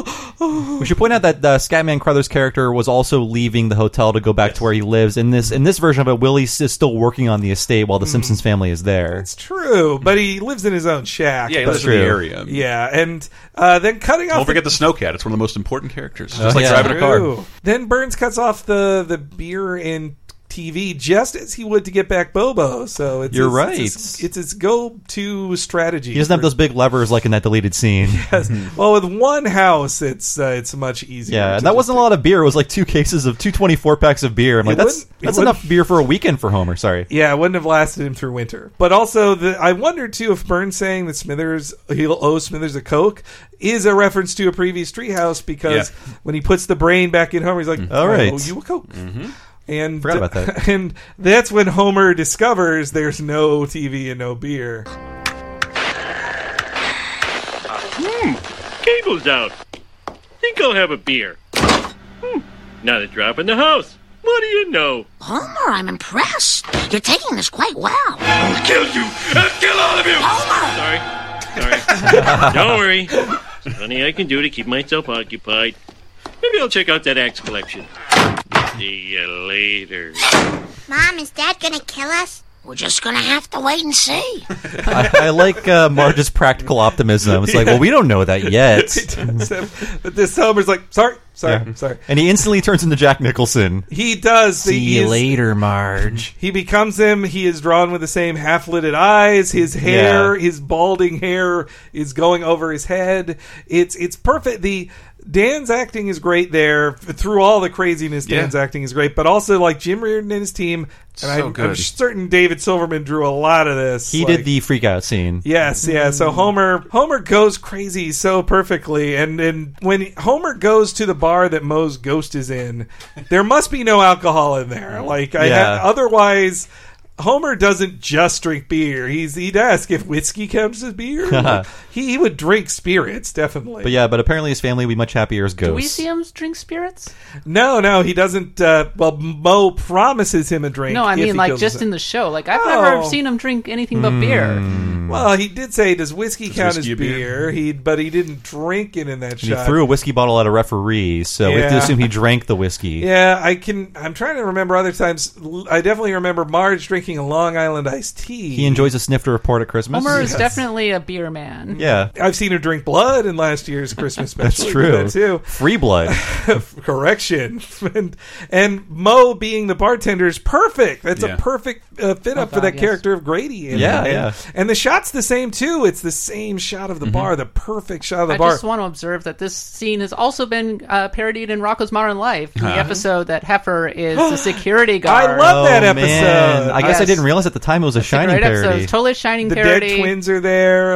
[SPEAKER 2] We should point out that Scatman Crothers' character was also leaving the hotel to go back to where he lives. In this version of it, Willie is still working on the estate while the Simpsons family is there.
[SPEAKER 3] It's true, but he lives in his own shack.
[SPEAKER 4] Yeah, he lives in the area.
[SPEAKER 3] Yeah, and then cutting off...
[SPEAKER 4] Don't forget the Snowcat. It's one of the most important characters. Just like driving a car.
[SPEAKER 3] Then Burns cuts off the beer in TV just as he would to get back Bobo. So it's
[SPEAKER 2] You're right.
[SPEAKER 3] It's his go-to strategy.
[SPEAKER 2] He doesn't have those big levers like in that deleted scene.
[SPEAKER 3] Yes. Well, with one house, it's much easier.
[SPEAKER 2] Yeah, and that wasn't a lot of beer. It was like 2 24-packs of beer. I'm like, that's enough beer for a weekend for Homer. Sorry.
[SPEAKER 3] Yeah, it wouldn't have lasted him through winter. But also, I wonder, too, if Burns saying that he'll owe Smithers a Coke is a reference to a previous Treehouse, because when he puts the brain back in Homer, he's like,
[SPEAKER 2] all right,
[SPEAKER 3] I owe you a Coke.
[SPEAKER 4] Mm-hmm.
[SPEAKER 3] And
[SPEAKER 2] forgot about that.
[SPEAKER 3] And that's when Homer discovers there's no TV and no beer.
[SPEAKER 6] Cable's out. Think I'll have a beer. Not a drop in the house. What do you know?
[SPEAKER 7] Homer, I'm impressed. You're taking this quite well.
[SPEAKER 6] I'll kill you. I'll kill all of you.
[SPEAKER 7] Homer!
[SPEAKER 6] Sorry. Don't worry. There's plenty I can do to keep myself occupied. Maybe I'll check out that axe collection. See you later.
[SPEAKER 8] Mom, is Dad gonna kill us?
[SPEAKER 7] We're just gonna have to wait and see.
[SPEAKER 2] I like Marge's practical optimism. It's like, well, we don't know that yet.
[SPEAKER 3] But this Homer's like, sorry.
[SPEAKER 2] And he instantly turns into Jack Nicholson.
[SPEAKER 3] He does.
[SPEAKER 2] See you later, Marge.
[SPEAKER 3] He becomes him. He is drawn with the same half-lidded eyes. His hair, his balding hair is going over his head. It's perfect. Dan's acting is great there. Through all the craziness, Dan's acting is great. But also, like, Jim Reardon and his team, and I'm certain David Silverman drew a lot of this.
[SPEAKER 2] He did the freak out scene.
[SPEAKER 3] Yes, yeah. So Homer goes crazy so perfectly. And when Homer goes to the bar that Moe's ghost is in, there must be no alcohol in there. Otherwise... Homer doesn't just drink beer. He'd ask if whiskey counts as beer. He would drink spirits, definitely.
[SPEAKER 2] But apparently his family would be much happier as ghosts.
[SPEAKER 5] Do we see him drink spirits?
[SPEAKER 3] No, he doesn't. Mo promises him a drink.
[SPEAKER 5] No, I mean, like, just in the show. Like, I've never seen him drink anything but beer.
[SPEAKER 3] Well, he did say, does whiskey count as beer? But he didn't drink it in that shot.
[SPEAKER 2] He threw a whiskey bottle at a referee, so we have to assume he drank the whiskey.
[SPEAKER 3] Yeah, I'm trying to remember other times. I definitely remember Marge drinking a Long Island iced tea.
[SPEAKER 2] He enjoys a snifter report at Christmas.
[SPEAKER 5] Homer is definitely a beer man.
[SPEAKER 2] Yeah.
[SPEAKER 3] I've seen her drink blood in last year's Christmas special.
[SPEAKER 2] That's true.
[SPEAKER 3] That too.
[SPEAKER 2] Free blood.
[SPEAKER 3] Correction. And Mo being the bartender is perfect. That's a perfect fit up for that character of Grady. And the shot's the same too. It's the same shot of the bar, the perfect shot of the bar.
[SPEAKER 5] I just want to observe that this scene has also been parodied in Rocko's Modern Life, the episode that Heifer is the security guard.
[SPEAKER 3] I love that episode.
[SPEAKER 2] Man. I guess I didn't realize at the time it was a Shining parody.
[SPEAKER 5] It's totally a Shining
[SPEAKER 3] the
[SPEAKER 5] parody.
[SPEAKER 3] The dead twins are there,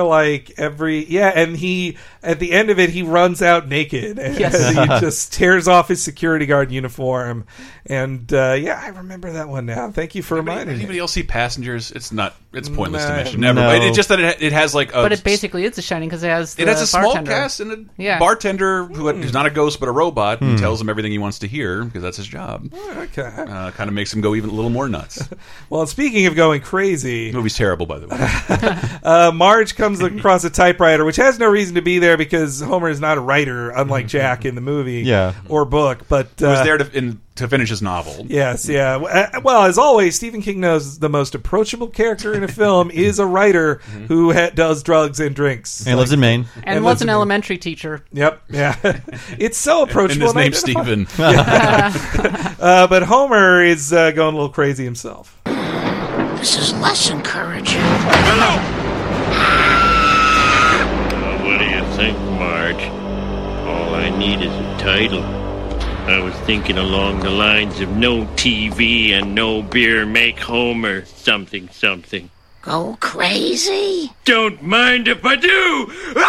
[SPEAKER 3] and he at the end of it he runs out naked and he just tears off his security guard uniform. And I remember that one now. Thank you for reminding me.
[SPEAKER 4] Anybody else see Passengers? It's pointless to mention. Never. No. It's just that it has like a...
[SPEAKER 5] But it basically is a Shining because it has a
[SPEAKER 4] small
[SPEAKER 5] bartender.
[SPEAKER 4] cast and a bartender who's not a ghost but a robot and tells him everything he wants to hear because that's his job.
[SPEAKER 3] Okay.
[SPEAKER 4] Kind of makes him go even a little more nuts.
[SPEAKER 3] Well, speaking of going crazy...
[SPEAKER 4] The movie's terrible, by the way.
[SPEAKER 3] Marge comes across a typewriter, which has no reason to be there because Homer is not a writer, unlike Jack in the movie or book. But
[SPEAKER 4] he was there to finish his novel.
[SPEAKER 3] Yes, yeah. Well, as always, Stephen King knows the most approachable character in a film is a writer who does drugs and drinks.
[SPEAKER 2] And lives in Maine.
[SPEAKER 5] And was an elementary teacher.
[SPEAKER 3] Yep, yeah. It's so approachable.
[SPEAKER 4] And his name's Stephen.
[SPEAKER 3] But Homer is going a little crazy himself.
[SPEAKER 7] This is less encouraging.
[SPEAKER 6] What do you think, Marge? All I need is a title. I was thinking along the lines of no TV and no beer make Homer something.
[SPEAKER 7] Go crazy?
[SPEAKER 6] Don't mind if I do!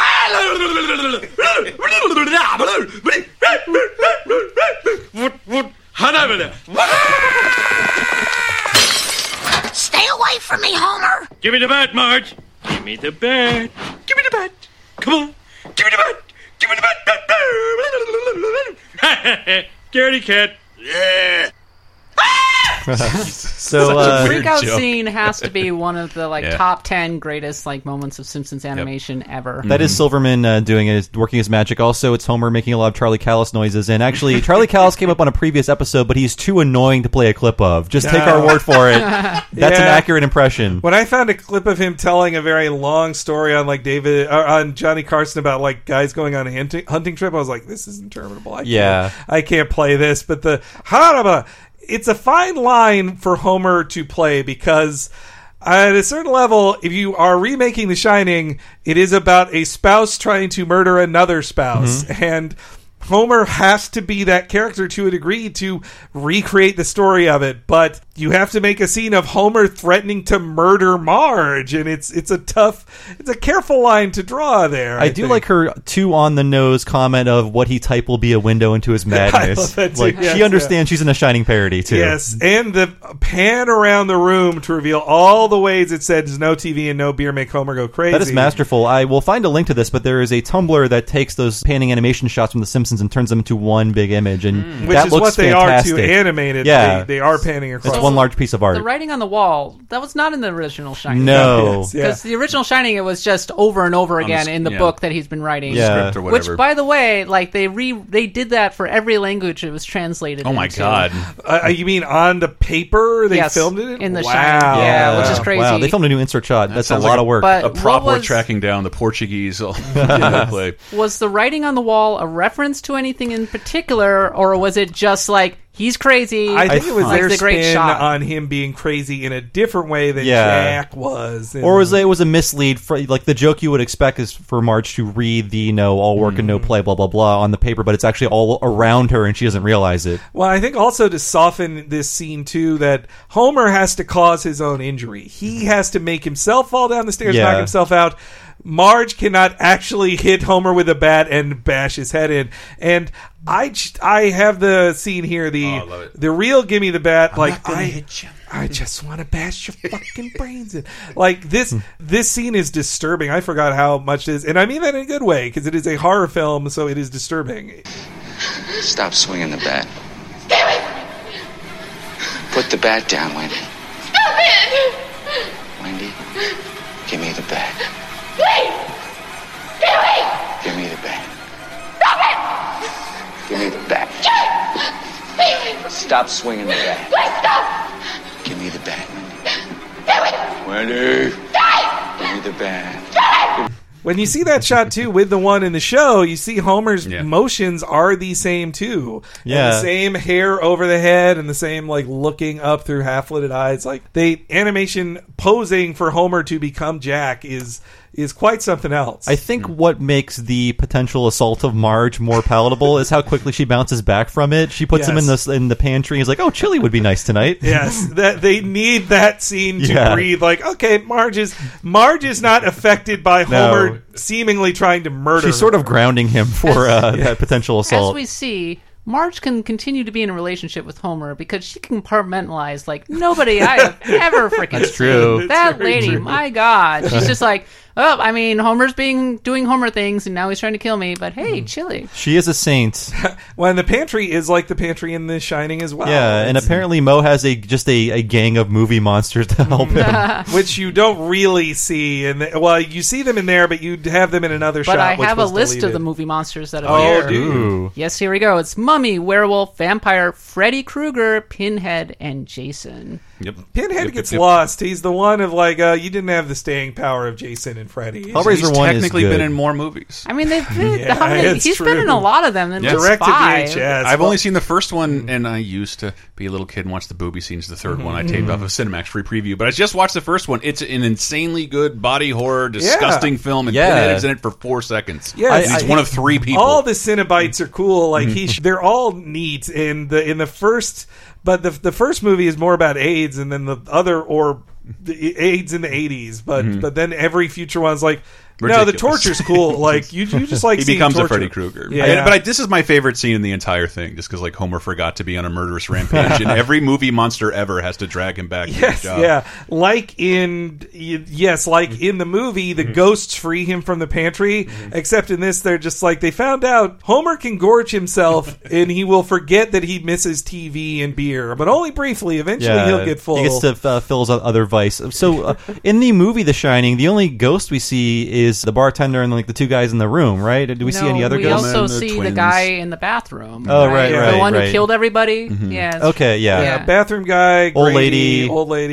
[SPEAKER 7] Stay away from me, Homer!
[SPEAKER 6] Give me the bat, Marge! Give me the bat! Give me the bat! Come on! Give me the bat! Give me the bat! Scaredy cat! Yeah!
[SPEAKER 2] So
[SPEAKER 5] the freak out scene has to be one of the top 10 greatest moments of Simpsons animation ever.
[SPEAKER 2] That is Silverman doing it, working his magic. Also, it's Homer making a lot of Charlie Callis noises. And actually, Charlie Callis came up on a previous episode, but he's too annoying to play a clip of. Just take our word for it. That's an accurate impression.
[SPEAKER 3] When I found a clip of him telling a very long story on on Johnny Carson about guys going on a hunting trip, I was like, this is interminable. I can't play this. But the Haraba it's a fine line for Homer to play because at a certain level, if you are remaking The Shining, it is about a spouse trying to murder another spouse. And Homer has to be that character to a degree to recreate the story of it, but you have to make a scene of Homer threatening to murder Marge, and it's a careful line to draw there.
[SPEAKER 2] I do like her too on the nose comment of what he type will be a window into his madness.
[SPEAKER 3] I love that too.
[SPEAKER 2] Like
[SPEAKER 3] Yes,
[SPEAKER 2] she understands she's in a Shining parody too.
[SPEAKER 3] Yes, and the pan around the room to reveal all the ways it says no TV and no beer make Homer go crazy.
[SPEAKER 2] That is masterful. I will find a link to this, but there is a Tumblr that takes those panning animation shots from The Simpsons and turns them into one big image, and
[SPEAKER 3] which
[SPEAKER 2] that
[SPEAKER 3] is
[SPEAKER 2] looks
[SPEAKER 3] what they
[SPEAKER 2] fantastic.
[SPEAKER 3] are to animate it.
[SPEAKER 2] Yeah,
[SPEAKER 3] they are panning across.
[SPEAKER 2] It's one large piece of art.
[SPEAKER 5] The writing on the wall, that was not in the original Shining.
[SPEAKER 2] No.
[SPEAKER 5] Because the original Shining, it was just over and over again in the book that he's been writing.
[SPEAKER 4] Script or whatever.
[SPEAKER 5] Which, by the way, like they did that for every language it was translated
[SPEAKER 4] Oh my
[SPEAKER 5] into.
[SPEAKER 4] God.
[SPEAKER 3] You mean on the paper they
[SPEAKER 5] Yes,
[SPEAKER 3] filmed it
[SPEAKER 5] in the
[SPEAKER 3] wow.
[SPEAKER 5] Shining. Yeah, which is crazy.
[SPEAKER 2] Wow, they filmed a new insert shot. That's a
[SPEAKER 4] sounds
[SPEAKER 2] lot
[SPEAKER 4] like
[SPEAKER 2] of work.
[SPEAKER 5] But
[SPEAKER 4] a prop
[SPEAKER 5] what
[SPEAKER 4] work
[SPEAKER 5] was-
[SPEAKER 4] tracking down the Portuguese in that play.
[SPEAKER 5] Was the writing on the wall a reference to anything in particular, or was it just like, he's crazy?
[SPEAKER 3] I think it was
[SPEAKER 5] like
[SPEAKER 3] their
[SPEAKER 5] the great
[SPEAKER 3] spin
[SPEAKER 5] shot.
[SPEAKER 3] on him being crazy in a different way than
[SPEAKER 2] Yeah.
[SPEAKER 3] Jack was.
[SPEAKER 2] Or was it was a mislead? For, like the joke you would expect is for Marge to read the all work and no play, blah blah blah on the paper, but it's actually all around her and she doesn't realize it.
[SPEAKER 3] Well, I think also to soften this scene too, that Homer has to cause his own injury. He has to make himself fall down the stairs, knock himself out. Marge cannot actually hit Homer with a bat and bash his head in. And I have the scene here, the real gimme the bat. I just want to bash your fucking brains in. Like this scene is disturbing. I forgot how much it is, and I mean that in a good way because it is a horror film, so it is disturbing.
[SPEAKER 12] Stop swinging the bat. Put the bat down, Wendy.
[SPEAKER 13] Stop it!
[SPEAKER 12] Wendy, give me the bat.
[SPEAKER 13] Please!
[SPEAKER 12] Give me the bat.
[SPEAKER 13] Stop it!
[SPEAKER 12] Give me the bat. Stop swinging the bat.
[SPEAKER 13] Please stop!
[SPEAKER 12] Give me the bat,
[SPEAKER 13] Stop
[SPEAKER 12] Wendy.
[SPEAKER 13] it! Stop
[SPEAKER 12] Give me the bat.
[SPEAKER 13] it!
[SPEAKER 3] When you see that shot too with the one in the show, you see Homer's motions are the same too.
[SPEAKER 2] Yeah.
[SPEAKER 3] And the same hair over the head and the same like looking up through half-lidded eyes. Like the animation posing for Homer to become Jack is quite something else.
[SPEAKER 2] I think what makes the potential assault of Marge more palatable is how quickly she bounces back from it. She puts him in the pantry. He's like, "Oh, chili would be nice tonight."
[SPEAKER 3] Yes, that they need that scene to breathe. Like, okay, Marge is not affected by Homer seemingly trying to murder.
[SPEAKER 2] She's sort of grounding him for that potential assault.
[SPEAKER 5] As we see, Marge can continue to be in a relationship with Homer because she can compartmentalize like nobody I have ever freaking
[SPEAKER 2] That's true.
[SPEAKER 5] seen. That
[SPEAKER 3] very
[SPEAKER 5] lady,
[SPEAKER 3] true.
[SPEAKER 5] my God. She's just like, oh, I mean, Homer's doing Homer things and now he's trying to kill me, but hey, chili.
[SPEAKER 2] She is a saint.
[SPEAKER 3] When the pantry is like the pantry in The Shining as well.
[SPEAKER 2] Yeah, and apparently Mo has just a gang of movie monsters to help him.
[SPEAKER 3] Which you don't really see. Well, you see them in there, but you have them in another shot.
[SPEAKER 5] But I
[SPEAKER 3] which
[SPEAKER 5] have a
[SPEAKER 3] was
[SPEAKER 5] list
[SPEAKER 3] deleted.
[SPEAKER 5] of the movie monsters that
[SPEAKER 3] Oh,
[SPEAKER 5] appear.
[SPEAKER 3] dude.
[SPEAKER 5] Yes, here we go. It's Mummy, Werewolf, Vampire, Freddy Krueger, Pinhead, and Jason.
[SPEAKER 4] Yep.
[SPEAKER 3] Pinhead gets lost. He's the one of like, you didn't have the staying power of Jason and Freddy.
[SPEAKER 4] He's technically been in more movies.
[SPEAKER 5] I mean, they've been,
[SPEAKER 3] it's
[SPEAKER 5] he's
[SPEAKER 3] true.
[SPEAKER 5] been in a lot of them.
[SPEAKER 3] Direct to VHS.
[SPEAKER 4] I've only seen the first one, and I used to be a little kid and watch the booby scenes. The third one I taped off of Cinemax free preview, but I just watched the first one. It's an insanely good body horror, disgusting film, and Pinhead is in it for 4 seconds.
[SPEAKER 3] Yeah,
[SPEAKER 4] he's one of 3 people.
[SPEAKER 3] All the Cenobites are cool. Like they're all neat in the first. But the first movie is more about AIDS, and then the other the AIDS in the 80s. But then every future one's like, no, the torture's cool. Like you just like
[SPEAKER 4] he
[SPEAKER 3] seeing
[SPEAKER 4] becomes
[SPEAKER 3] torture.
[SPEAKER 4] a Freddy Krueger.
[SPEAKER 3] Yeah.
[SPEAKER 4] But this is my favorite scene in the entire thing, just because like Homer forgot to be on a murderous rampage, and every movie monster ever has to drag him back. To his job.
[SPEAKER 3] Yeah, like in the movie, the ghosts free him from the pantry. Except in this, they're just like they found out Homer can gorge himself, and he will forget that he misses TV and beer, but only briefly. Eventually, he'll get full.
[SPEAKER 2] He gets to fill his other vice. So in the movie The Shining, the only ghost we see is the bartender and like the 2 guys in the room, right? Do we see any other
[SPEAKER 5] we
[SPEAKER 2] ghosts?
[SPEAKER 5] also see the guy in the bathroom.
[SPEAKER 2] Oh, right,
[SPEAKER 5] The one who
[SPEAKER 2] right.
[SPEAKER 5] killed everybody. Yeah.
[SPEAKER 2] Okay, yeah.
[SPEAKER 3] Bathroom guy,
[SPEAKER 2] old
[SPEAKER 3] Grady,
[SPEAKER 2] lady,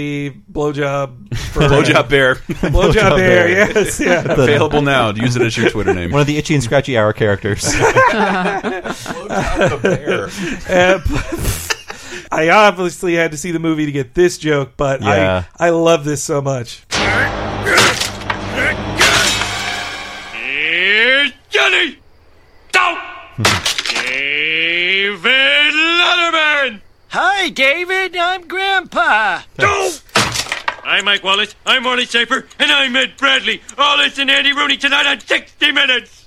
[SPEAKER 3] blowjob,
[SPEAKER 4] blowjob bear,
[SPEAKER 3] blowjob bear. Yes, yeah.
[SPEAKER 4] Available now. Use it as your Twitter name.
[SPEAKER 2] One of the Itchy and Scratchy Hour characters.
[SPEAKER 4] Blowjob the bear.
[SPEAKER 3] I obviously had to see the movie to get this joke, but
[SPEAKER 2] Yeah.
[SPEAKER 3] I love this so much.
[SPEAKER 6] Here's Johnny! Don't! David Letterman!
[SPEAKER 14] Hi, David. I'm Grandpa.
[SPEAKER 6] Don't! I'm Mike Wallace, I'm Wally Schaefer, and I'm Ed Bradley. All this and Andy Rooney tonight on 60 Minutes!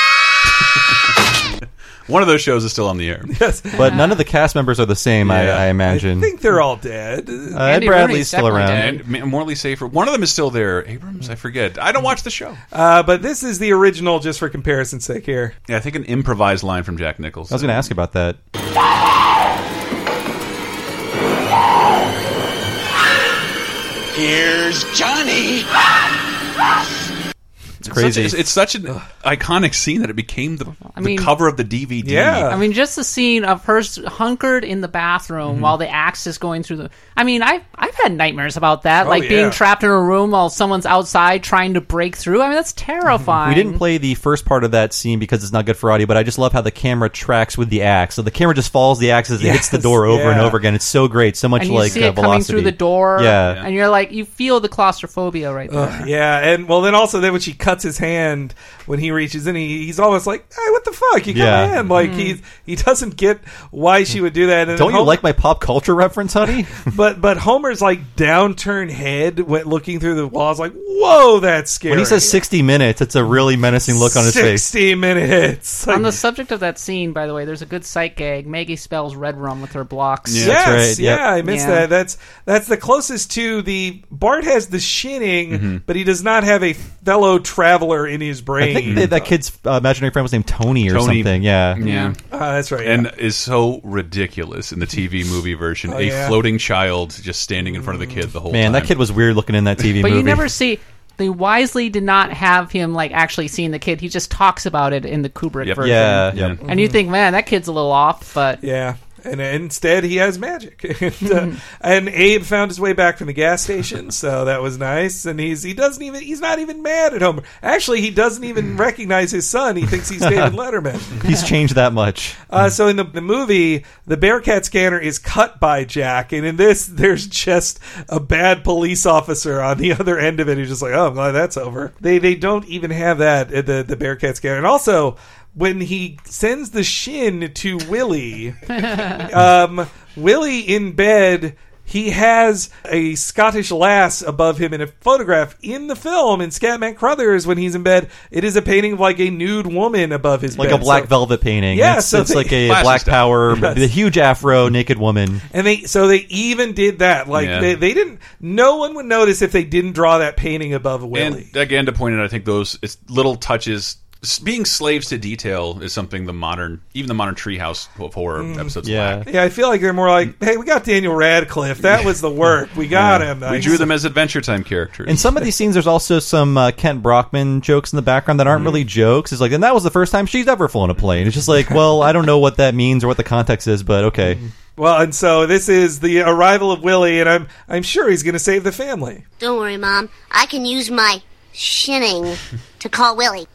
[SPEAKER 4] One of those shows is still on the air.
[SPEAKER 3] Yes.
[SPEAKER 2] But none of the cast members are the same, I imagine.
[SPEAKER 3] I think they're all dead.
[SPEAKER 2] Ed Bradley's still around.
[SPEAKER 4] And Morley Safer. One of them is still there. Abrams? I forget. I don't watch the show.
[SPEAKER 3] But this is the original, just for comparison's sake here.
[SPEAKER 4] Yeah, I think an improvised line from Jack Nicholson.
[SPEAKER 2] I was going to ask about that.
[SPEAKER 12] Here's Johnny.
[SPEAKER 2] It's crazy.
[SPEAKER 4] It's such an iconic scene that it became the cover of the DVD.
[SPEAKER 3] Yeah.
[SPEAKER 5] I mean, just the scene of her hunkered in the bathroom while the axe is going through the... I mean, I've had nightmares about that, being trapped in a room while someone's outside trying to break through. I mean, that's terrifying.
[SPEAKER 2] We didn't play the first part of that scene because it's not good for audio, but I just love how the camera tracks with the axe. So the camera just follows the axe as it hits the door over and over again. It's so great. So much
[SPEAKER 5] and you
[SPEAKER 2] like
[SPEAKER 5] see it
[SPEAKER 2] velocity.
[SPEAKER 5] coming through the door.
[SPEAKER 2] Yeah.
[SPEAKER 5] And you're like, you feel the claustrophobia right there.
[SPEAKER 3] Yeah, and well, then also then when she cuts his hand when he reaches in, he's almost like, hey, what the fuck? You cut my hand. Like, he doesn't get why she would do that. And
[SPEAKER 2] don't you like my pop culture reference, honey?
[SPEAKER 3] But Homer's like downturned head looking through the walls like, whoa, that's scary.
[SPEAKER 2] When he says 60 minutes, it's a really menacing look on his face.
[SPEAKER 3] 60 minutes.
[SPEAKER 5] On the subject of that scene, by the way, there's a good sight gag. Maggie spells red rum with her blocks.
[SPEAKER 3] Yeah, yes, right. I missed that. That's the closest to the... Bart has the shinning, but he does not have a fellow traveler in his brain.
[SPEAKER 2] I think that kid's imaginary friend was named Tony or something. Yeah.
[SPEAKER 3] That's right.
[SPEAKER 4] And is so ridiculous in the TV movie version. Floating child just standing in front of the kid the whole time.
[SPEAKER 2] Man, that kid was weird looking in that TV movie.
[SPEAKER 5] But you never see... They wisely did not have him like actually seeing the kid. He just talks about it in the Kubrick version.
[SPEAKER 2] Yeah.
[SPEAKER 5] And you think, man, that kid's a little off, but...
[SPEAKER 3] Yeah. And instead, he has magic. And Abe found his way back from the gas station, so that was nice. And he's not even mad at Homer. Actually, he doesn't even recognize his son. He thinks he's David Letterman.
[SPEAKER 2] He's changed that much.
[SPEAKER 3] So in the movie, the Bearcat scanner is cut by Jack, and in this, there's just a bad police officer on the other end of it who's just like, oh, I'm glad that's over. They don't even have that at the Bearcat scanner. And also, when he sends the shin to Willie, Willie in bed, he has a Scottish lass above him in a photograph. In the film, in Scatman Crothers, when he's in bed, it is a painting of like a nude woman above his bed.
[SPEAKER 2] Like a black velvet painting.
[SPEAKER 3] Yeah,
[SPEAKER 2] it's like a Black Power, the huge afro, naked woman.
[SPEAKER 3] And they even did that. Like they didn't. No one would notice if they didn't draw that painting above Willie.
[SPEAKER 4] And again, to point out, I think those little touches. Being slaves to detail is something even the modern Treehouse of Horror episodes lack.
[SPEAKER 3] Yeah, I feel like they're more like, hey, we got Daniel Radcliffe. That was the work. We got him.
[SPEAKER 4] We drew them as Adventure Time characters.
[SPEAKER 2] In some of these scenes, there's also some Kent Brockman jokes in the background that aren't really jokes. It's like, and that was the first time she's ever flown a plane. It's just like, well, I don't know what that means or what the context is, but okay.
[SPEAKER 3] Well, and so this is the arrival of Willie, and I'm sure he's going to save the family.
[SPEAKER 8] Don't worry, Mom. I can use my shinning to call Willie.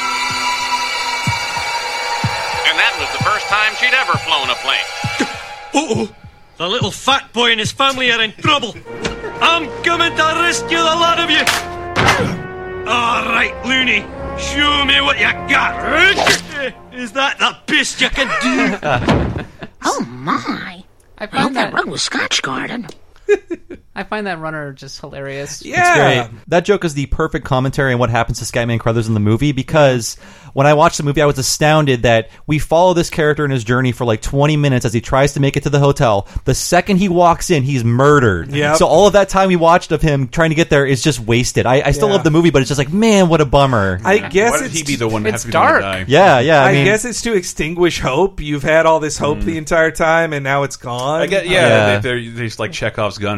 [SPEAKER 11] And that was the first time she'd ever flown a plane.
[SPEAKER 6] Uh-oh! The little fat boy and his family are in trouble. I'm coming to rescue the lot of you. All right, Looney. Show me what you got. Is that the best you can do?
[SPEAKER 7] Oh, my. I hope that rug was Scotch Garden.
[SPEAKER 5] I find that runner just hilarious.
[SPEAKER 3] Yeah.
[SPEAKER 2] It's great. That joke is the perfect commentary on what happens to Scatman Crothers in the movie, because when I watched the movie, I was astounded that we follow this character in his journey for like 20 minutes as he tries to make it to the hotel. The second he walks in, he's murdered.
[SPEAKER 3] Yep.
[SPEAKER 2] So all of that time we watched of him trying to get there is just wasted. I still love the movie, but it's just like, man, what a bummer.
[SPEAKER 3] I guess
[SPEAKER 4] Why did he be the one?
[SPEAKER 5] It's dark.
[SPEAKER 4] Die?
[SPEAKER 2] Yeah.
[SPEAKER 3] I guess it's to extinguish hope. You've had all this hope the entire time, and now it's gone.
[SPEAKER 4] I get, there's like Chekhov's gun. You're expecting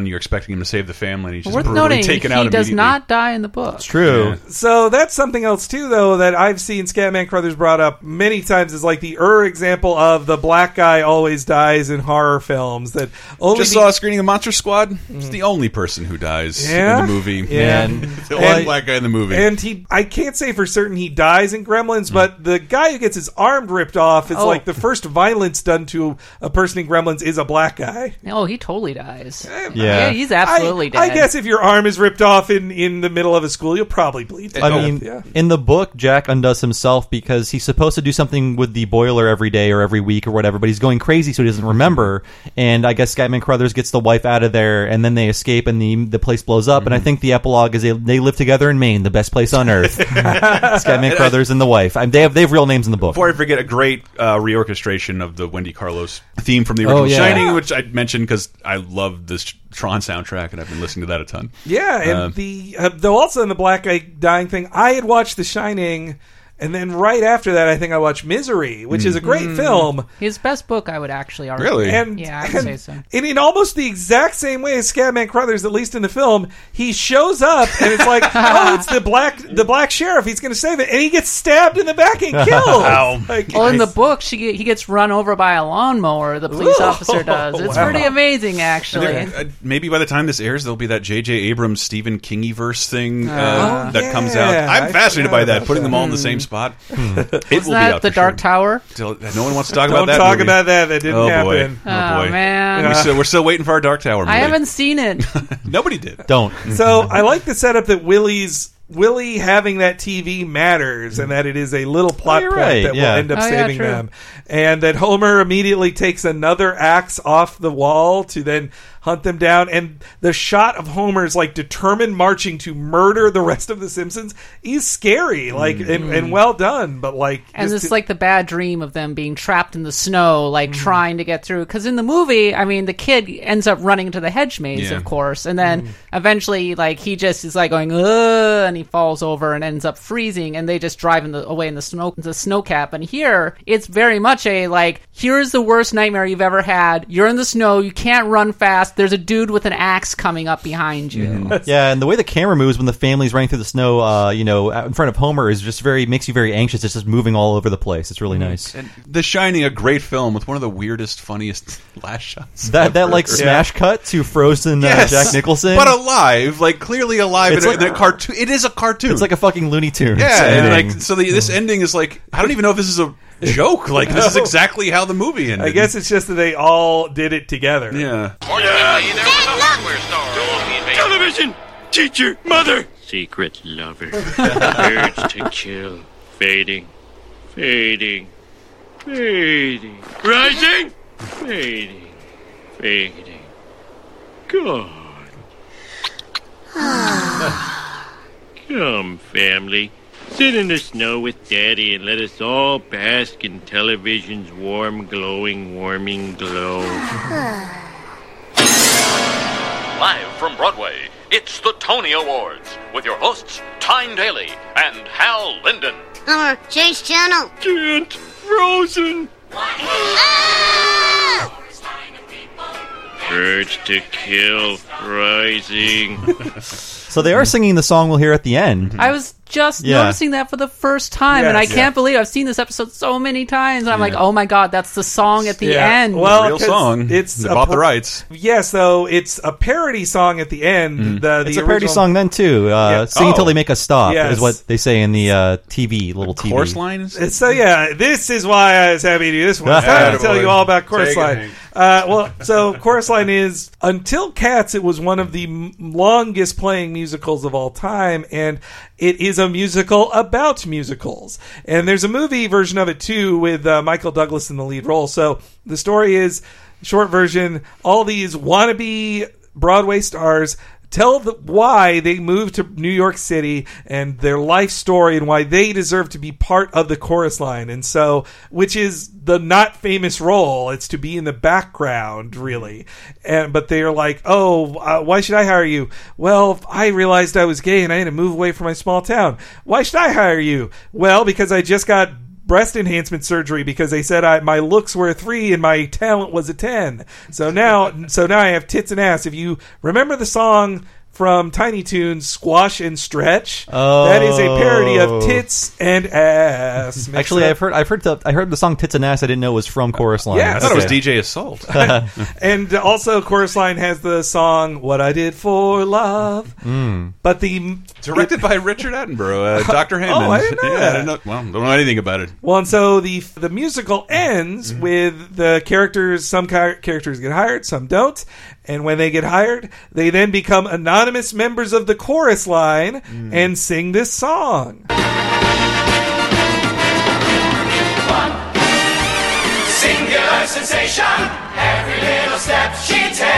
[SPEAKER 4] expecting him to save the family, and he's just
[SPEAKER 5] Worth
[SPEAKER 4] brutally
[SPEAKER 5] noting,
[SPEAKER 4] taken out
[SPEAKER 5] he does
[SPEAKER 4] immediately.
[SPEAKER 5] not die in the book.
[SPEAKER 2] It's true.
[SPEAKER 4] Yeah.
[SPEAKER 3] So that's something else too, though, that I've seen Scatman Crothers brought up many times is like the example of the black guy always dies in horror films. That only
[SPEAKER 4] Just saw a screening of Monster Squad. It's the only person who dies in the movie.
[SPEAKER 3] Yeah.
[SPEAKER 2] Man.
[SPEAKER 4] The only black guy in the movie.
[SPEAKER 3] And I can't say for certain he dies in Gremlins, but the guy who gets his arm ripped off is like the first violence done to a person in Gremlins is a black guy.
[SPEAKER 5] Oh, he totally dies.
[SPEAKER 2] Yeah.
[SPEAKER 5] He's absolutely dead.
[SPEAKER 3] I guess if your arm is ripped off in the middle of a school, you'll probably bleed.
[SPEAKER 2] I mean, in the book, Jack undoes himself because he's supposed to do something with the boiler every day or every week or whatever, but he's going crazy, so he doesn't remember. And I guess Scatman Crothers gets the wife out of there, and then they escape, and the place blows up. And I think the epilogue is they live together in Maine, the best place on earth. Scatman Crothers and the wife. They have real names in the book.
[SPEAKER 4] Before I forget, a great reorchestration of the Wendy Carlos theme from the original Shining, which I mentioned because I love this Tron soundtrack, and I've been listening to that a ton.
[SPEAKER 3] Yeah, and though also in the black guy dying thing, I had watched The Shining, and then right after that, I think I watched Misery, which is a great film.
[SPEAKER 5] His best book, I would actually argue.
[SPEAKER 4] Really?
[SPEAKER 5] Yeah, I would say so.
[SPEAKER 3] And in almost the exact same way as Scatman Crothers, at least in the film, he shows up and it's like, oh, it's the black sheriff. He's going to save it, and he gets stabbed in the back and killed.
[SPEAKER 5] Well, in the book, he gets run over by a lawnmower. The police officer does. It's pretty amazing, actually.
[SPEAKER 4] Maybe by the time this airs, there'll be that J.J. Abrams Stephen Kingiverse thing that comes out. I'm fascinated by that. Putting them all in the same spot. It will be out
[SPEAKER 5] the
[SPEAKER 4] for
[SPEAKER 5] Dark
[SPEAKER 4] sure.
[SPEAKER 5] Tower?
[SPEAKER 4] No one wants to talk about that.
[SPEAKER 3] Don't talk
[SPEAKER 4] movie.
[SPEAKER 3] about that. That didn't happen.
[SPEAKER 4] Oh boy,
[SPEAKER 5] man.
[SPEAKER 4] We're still waiting for our Dark Tower movie.
[SPEAKER 5] I haven't seen it.
[SPEAKER 4] Nobody did.
[SPEAKER 2] Don't.
[SPEAKER 3] So I like the setup that Willie having that TV matters, and that it is a little plot point that will end up saving them, and that Homer immediately takes another axe off the wall to then hunt them down, and the shot of Homer's like determined marching to murder the rest of the Simpsons is scary, and well done, but
[SPEAKER 5] and it's like the bad dream of them being trapped in the snow, like trying to get through. Because in the movie, I mean, the kid ends up running into the hedge maze, of course, and then eventually, like he just is like going, ugh, and he falls over and ends up freezing, and they just drive away in the snow cap. And here, it's very much a like, here's the worst nightmare you've ever had. You're in the snow, you can't run fast. There's a dude with an axe coming up behind you.
[SPEAKER 2] Yeah, and the way the camera moves when the family's running through the snow, out in front of Homer is just makes you very anxious. It's just moving all over the place. It's really nice.
[SPEAKER 4] And The Shining, a great film with one of the weirdest, funniest last shots.
[SPEAKER 2] That like smash cut to frozen Jack Nicholson,
[SPEAKER 4] but alive, like clearly alive
[SPEAKER 2] it's
[SPEAKER 4] in
[SPEAKER 2] like
[SPEAKER 4] a cartoon. It is a cartoon.
[SPEAKER 2] It's like a fucking Looney Tunes.
[SPEAKER 4] Yeah,
[SPEAKER 2] ending.
[SPEAKER 4] and this ending is like, I don't even know if this is a joke. Like, this is exactly how the movie ended.
[SPEAKER 3] I guess it's just that they all did it together.
[SPEAKER 4] Yeah.
[SPEAKER 6] Television! Teacher! Mother! Secret lover. Urge to kill. Fading. Fading. Fading. Rising! Fading. Fading. Gone. Come, family. Sit in the snow with Daddy and let us all bask in television's warm, glowing, warming glow.
[SPEAKER 15] Live from Broadway, it's the Tony Awards with your hosts, Tyne Daly and Hal Linden.
[SPEAKER 8] Homer, change channel.
[SPEAKER 6] Can't. Frozen. Urge to kill. Rising.
[SPEAKER 2] So they are singing the song we'll hear at the end.
[SPEAKER 5] I was just noticing that for the first time, and I can't believe I've seen this episode so many times, and I'm like, oh my god, that's the song at the end.
[SPEAKER 3] Well,
[SPEAKER 4] real song. They bought the rights.
[SPEAKER 3] Yes, though it's a parody song at the end.
[SPEAKER 2] It's a parody song then too. Sing until they make us stop is what they say in the TV
[SPEAKER 4] Chorus line.
[SPEAKER 3] So this is why I was happy to do this one. It's time to tell you all about Chorus Line. So Chorus Line is, until Cats, it was one of the longest playing musicals of all time, and it is a musical about musicals. And there's a movie version of it too with Michael Douglas in the lead role. So the story is, short version, all these wannabe Broadway stars tell why they moved to New York City and their life story and why they deserve to be part of the Chorus Line. And so, which is the not famous role. It's to be in the background, really. But they are like, why should I hire you? Well, I realized I was gay and I had to move away from my small town. Why should I hire you? Well, because I just got breast enhancement surgery because they said my looks were a 3 and my talent was a 10. So now I have tits and ass. If you remember the song from Tiny Toons, Squash and Stretch. That is a parody of Tits and Ass.
[SPEAKER 2] Actually, I heard the song Tits and Ass. I didn't know it was from Chorus Line.
[SPEAKER 3] Yeah,
[SPEAKER 4] I thought it was DJ Assault.
[SPEAKER 3] And also Chorus Line has the song What I Did for Love. But
[SPEAKER 4] directed by Richard Attenborough, Dr. Hammond.
[SPEAKER 3] Oh, I didn't know that.
[SPEAKER 4] Don't know anything about it.
[SPEAKER 3] Well, and so the musical ends with the characters. Some characters get hired, some don't. And when they get hired, they then become anonymous members of the chorus line and sing this song.
[SPEAKER 13] Singular sensation, every little step she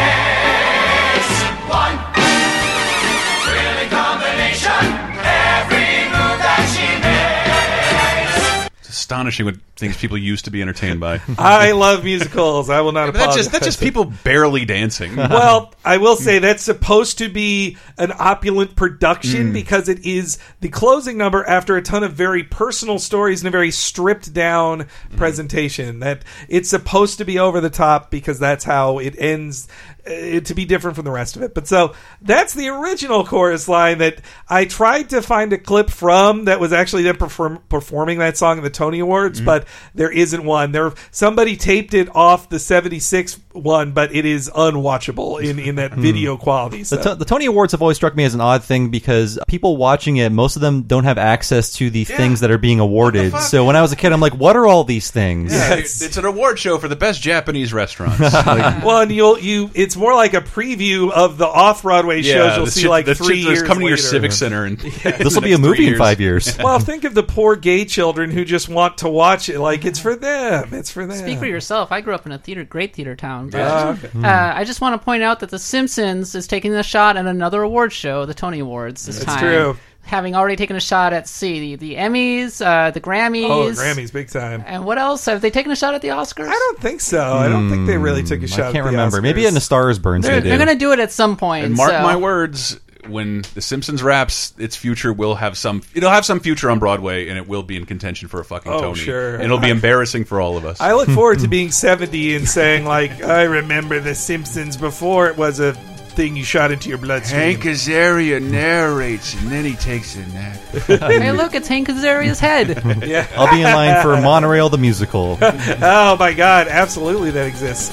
[SPEAKER 13] takes. One thrilling combination, every move that she makes.
[SPEAKER 4] It's astonishing what things people used to be entertained by.
[SPEAKER 3] I love musicals. I will not apologize.
[SPEAKER 4] That's just people barely dancing.
[SPEAKER 3] Well, I will say that's supposed to be an opulent production because it is the closing number after a ton of very personal stories and a very stripped down presentation. That it's supposed to be over the top because that's how it ends. To be different from the rest of it. But so that's the original chorus line that I tried to find a clip from that was actually them performing that song in the Tony Awards, but there isn't one. Somebody taped it off the 76 one, but it is unwatchable in that video quality. So.
[SPEAKER 2] The Tony Awards have always struck me as an odd thing because people watching it, most of them don't have access to the things that are being awarded. So when I was a kid, I'm like, what are all these things?
[SPEAKER 4] Yeah, it's an award show for the best Japanese restaurants.
[SPEAKER 3] Well, and it's more like a preview of the off-Broadway shows you'll see like 3 years
[SPEAKER 4] coming to your
[SPEAKER 3] later.
[SPEAKER 4] Civic Center. And
[SPEAKER 2] this will be a movie in 5 years.
[SPEAKER 3] Well, think of the poor gay children who just want to watch it. Like, it's for them. It's for them.
[SPEAKER 5] Speak for yourself. I grew up in a great theater town. But,
[SPEAKER 3] okay.
[SPEAKER 5] I just want to point out that The Simpsons is taking a shot at another award show, the Tony Awards this time.
[SPEAKER 3] That's true.
[SPEAKER 5] Having already taken a shot at the Emmys, the Grammys.
[SPEAKER 3] Oh, the Grammys, big time.
[SPEAKER 5] And what else? Have they taken a shot at the Oscars?
[SPEAKER 3] I don't think so. I don't think they really took a shot at the
[SPEAKER 2] I can't remember.
[SPEAKER 3] Oscars.
[SPEAKER 2] Maybe in A Star is Born.
[SPEAKER 5] They're going to do it at some point.
[SPEAKER 4] And mark my words, when The Simpsons wraps, its future will have some. It'll have some future on Broadway, and it will be in contention for a fucking Tony.
[SPEAKER 3] Sure.
[SPEAKER 4] And it'll be embarrassing for all of us.
[SPEAKER 3] I look forward to being 70 and saying, like, I remember The Simpsons before it was a thing you shot into your bloodstream.
[SPEAKER 16] Hank Azaria narrates, and then he takes a nap.
[SPEAKER 5] Hey, look, it's Hank Azaria's head.
[SPEAKER 3] Yeah.
[SPEAKER 2] I'll be in line for Monorail the Musical.
[SPEAKER 3] Oh, my God. Absolutely, that exists.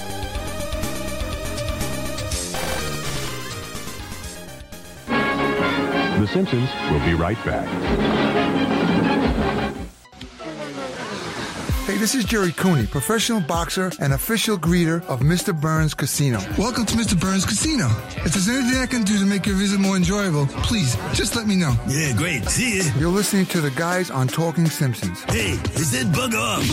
[SPEAKER 17] The Simpsons will be right back.
[SPEAKER 18] Hey, this is Jerry Cooney, professional boxer and official greeter of Mr. Burns Casino.
[SPEAKER 19] Welcome to Mr. Burns Casino. If there's anything I can do to make your visit more enjoyable, please, just let me know.
[SPEAKER 18] Yeah, great. See ya. You're listening to the guys on Talking Simpsons.
[SPEAKER 19] Hey, they said bug off.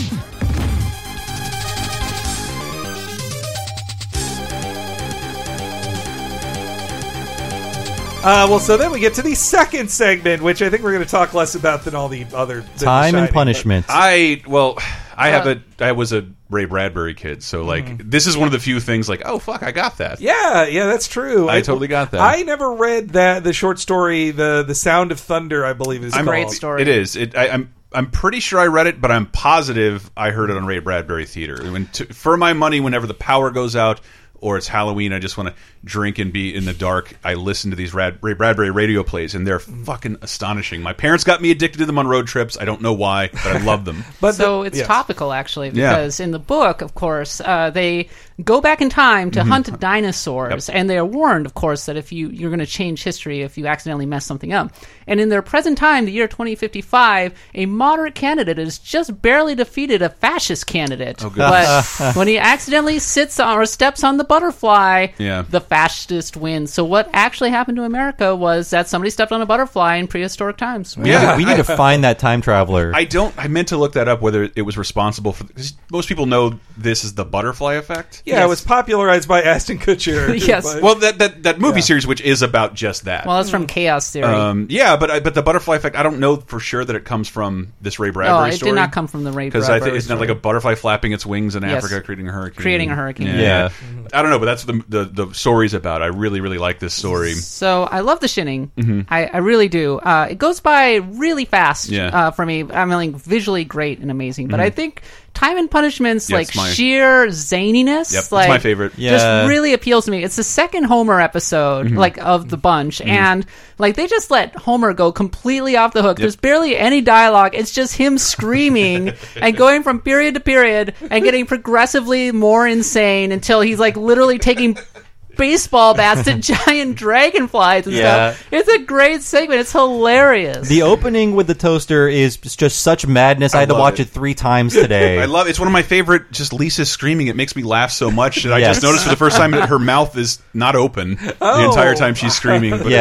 [SPEAKER 3] So then we get to the second segment, which I think we're going to talk less about than all the other
[SPEAKER 2] Time and Punishment.
[SPEAKER 4] I was a Ray Bradbury kid, so this is one of the few things oh fuck, I got that.
[SPEAKER 3] Yeah, that's true.
[SPEAKER 4] I totally got that.
[SPEAKER 3] I never read the short story, the Sound of Thunder, I believe is called.
[SPEAKER 5] Great story.
[SPEAKER 4] It is. I'm pretty sure I read it, but I'm positive I heard it on Ray Bradbury Theater. For my money, whenever the power goes out or it's Halloween, I just want to drink and be in the dark, I listen to these Ray Bradbury radio plays, and they're fucking astonishing. My parents got me addicted to them on road trips. I don't know why, but I love them.
[SPEAKER 5] But it's topical, actually, because in the book, of course, they go back in time to hunt dinosaurs, and they are warned, of course, that if you're going to change history if you accidentally mess something up. And in their present time, the year 2055, a moderate candidate has just barely defeated a fascist candidate.
[SPEAKER 4] Oh, good.
[SPEAKER 5] But when he accidentally sits on or steps on the butterfly, the fascist wins. So what actually happened to America was that somebody stepped on a butterfly in prehistoric times.
[SPEAKER 2] Yeah, we need to find that time traveler.
[SPEAKER 4] I meant to look that up, whether it was responsible for. Because most people know this is the butterfly effect.
[SPEAKER 3] Yeah, it was popularized by Ashton Kutcher.
[SPEAKER 5] Yes.
[SPEAKER 4] Well, that movie series, which is about just that.
[SPEAKER 5] Well, it's from Chaos Theory.
[SPEAKER 4] Yeah, but the butterfly effect, I don't know for sure that it comes from this Ray Bradbury story.
[SPEAKER 5] No, it did not come from the Ray Bradbury
[SPEAKER 4] story. Because I think it's not like a butterfly flapping its wings in Africa creating a hurricane.
[SPEAKER 5] Yeah.
[SPEAKER 4] I don't know, but that's the story's about. I really, really like this story.
[SPEAKER 5] So I love The Shining. I really do. It goes by really fast for me. I mean, like, visually great and amazing. But I think Time and Punishment's sheer zaniness,
[SPEAKER 4] it's my favorite.
[SPEAKER 5] Just really appeals to me. It's the second Homer episode, like, of the bunch, and like they just let Homer go completely off the hook. There's barely any dialogue. It's just him screaming and going from period to period and getting progressively more insane until he's like literally taking baseball bats to giant dragonflies and stuff. It's a great segment. It's hilarious.
[SPEAKER 2] The opening with the toaster is just such madness. I had to watch it 3 times today.
[SPEAKER 4] I love it. It's one of my favorite, just Lisa screaming. It makes me laugh so much. And I just noticed for the first time that her mouth is not open the entire time she's screaming. But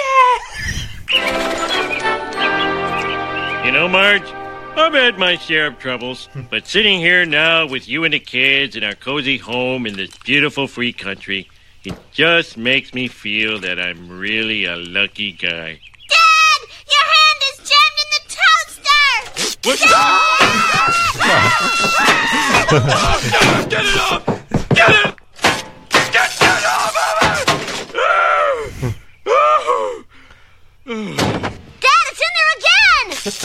[SPEAKER 6] You know, Marge, I've had my share of troubles, but sitting here now with you and the kids in our cozy home in this beautiful free country, it just makes me feel that I'm really a lucky guy.
[SPEAKER 13] Dad! Your hand is jammed in the toaster!
[SPEAKER 6] What?
[SPEAKER 13] Get it off! Get it! Get it off of it! Dad, it's in there again!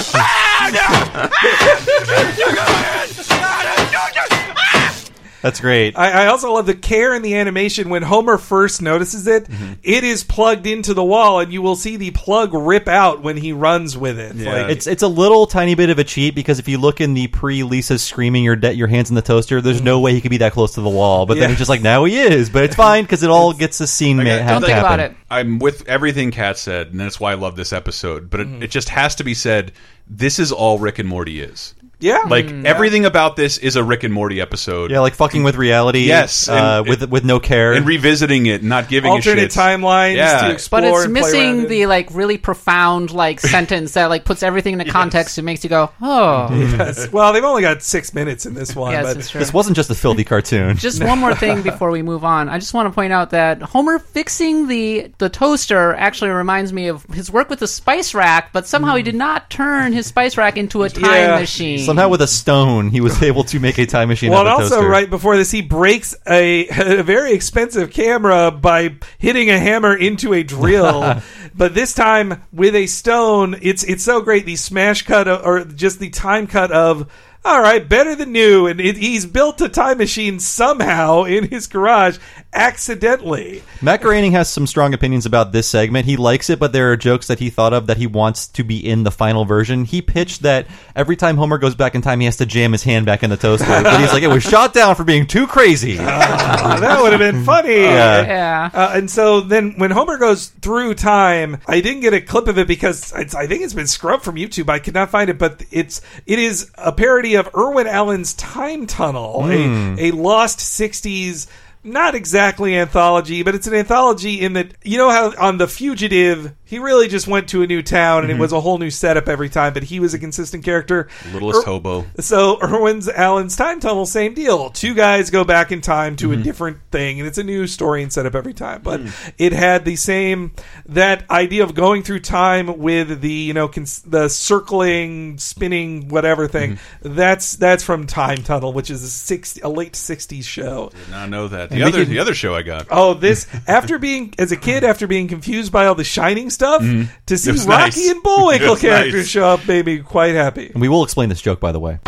[SPEAKER 2] That's great.
[SPEAKER 3] I also love the care in the animation when Homer first notices it. It is plugged into the wall, and you will see the plug rip out when he runs with it.
[SPEAKER 2] Like, it's a little tiny bit of a cheat, because if you look in the pre-Lisa screaming your hands in the toaster, there's no way he could be that close to the wall. But then it's just like, now he is. But it's fine, because it all gets the scene happen.
[SPEAKER 5] About it.
[SPEAKER 4] I'm with everything Kat said, and that's why I love this episode. But it just has to be said, this is all Rick and Morty is.
[SPEAKER 3] Yeah.
[SPEAKER 4] Like, everything about this is a Rick and Morty episode.
[SPEAKER 2] Yeah, like fucking with reality.
[SPEAKER 4] Yes.
[SPEAKER 2] With no care.
[SPEAKER 4] And revisiting it, not giving
[SPEAKER 3] alternate
[SPEAKER 4] a shit.
[SPEAKER 3] timelines to explore.
[SPEAKER 5] But it's
[SPEAKER 3] and play
[SPEAKER 5] missing
[SPEAKER 3] around
[SPEAKER 5] the like really profound like sentence that like puts everything into context and makes you go, oh.
[SPEAKER 3] Yes. Well, they've only got 6 minutes in this one.
[SPEAKER 5] Yes,
[SPEAKER 3] but
[SPEAKER 5] it's true.
[SPEAKER 2] This wasn't just a filthy cartoon.
[SPEAKER 5] Just one more thing before we move on. I just want to point out that Homer fixing the toaster actually reminds me of his work with the spice rack, but somehow he did not turn his spice rack into a time machine.
[SPEAKER 2] Somehow with a stone, he was able to make a time machine.
[SPEAKER 3] Well,
[SPEAKER 2] out of
[SPEAKER 3] and
[SPEAKER 2] a
[SPEAKER 3] also
[SPEAKER 2] toaster.
[SPEAKER 3] right before this, he breaks a very expensive camera by hitting a hammer into a drill. But this time with a stone. It's so great. The smash cut or just the time cut of, all right, better than new. And he's built a time machine somehow in his garage accidentally.
[SPEAKER 2] Matt Groening has some strong opinions about this segment. He likes it, but there are jokes that he thought of that he wants to be in the final version. He pitched that every time Homer goes back in time, he has to jam his hand back in the toaster. But he's like, it was shot down for being too crazy.
[SPEAKER 3] That would have been funny.
[SPEAKER 5] Yeah.
[SPEAKER 3] And so then when Homer goes through time, I didn't get a clip of it because I think it's been scrubbed from YouTube. I could not find it, but it is a parody of Irwin Allen's Time Tunnel, a lost 60s, not exactly anthology, but it's an anthology in that, you know how on The Fugitive, he really just went to a new town and it was a whole new setup every time, but he was a consistent character.
[SPEAKER 4] Littlest hobo.
[SPEAKER 3] So Irwin Allen's Time Tunnel, same deal. 2 guys go back in time to a different thing, and it's a new story and setup every time. But it had the same, that idea of going through time with the, the circling, spinning, whatever thing. That's from Time Tunnel, which is a late 60s show.
[SPEAKER 4] Did not know that. The other show I got.
[SPEAKER 3] Oh, this after being confused by all the Shining stuff, to see Rocky
[SPEAKER 4] nice.
[SPEAKER 3] and Bullwinkle characters
[SPEAKER 4] nice.
[SPEAKER 3] show up made me quite happy.
[SPEAKER 2] And we will explain this joke, by the way.
[SPEAKER 6] Look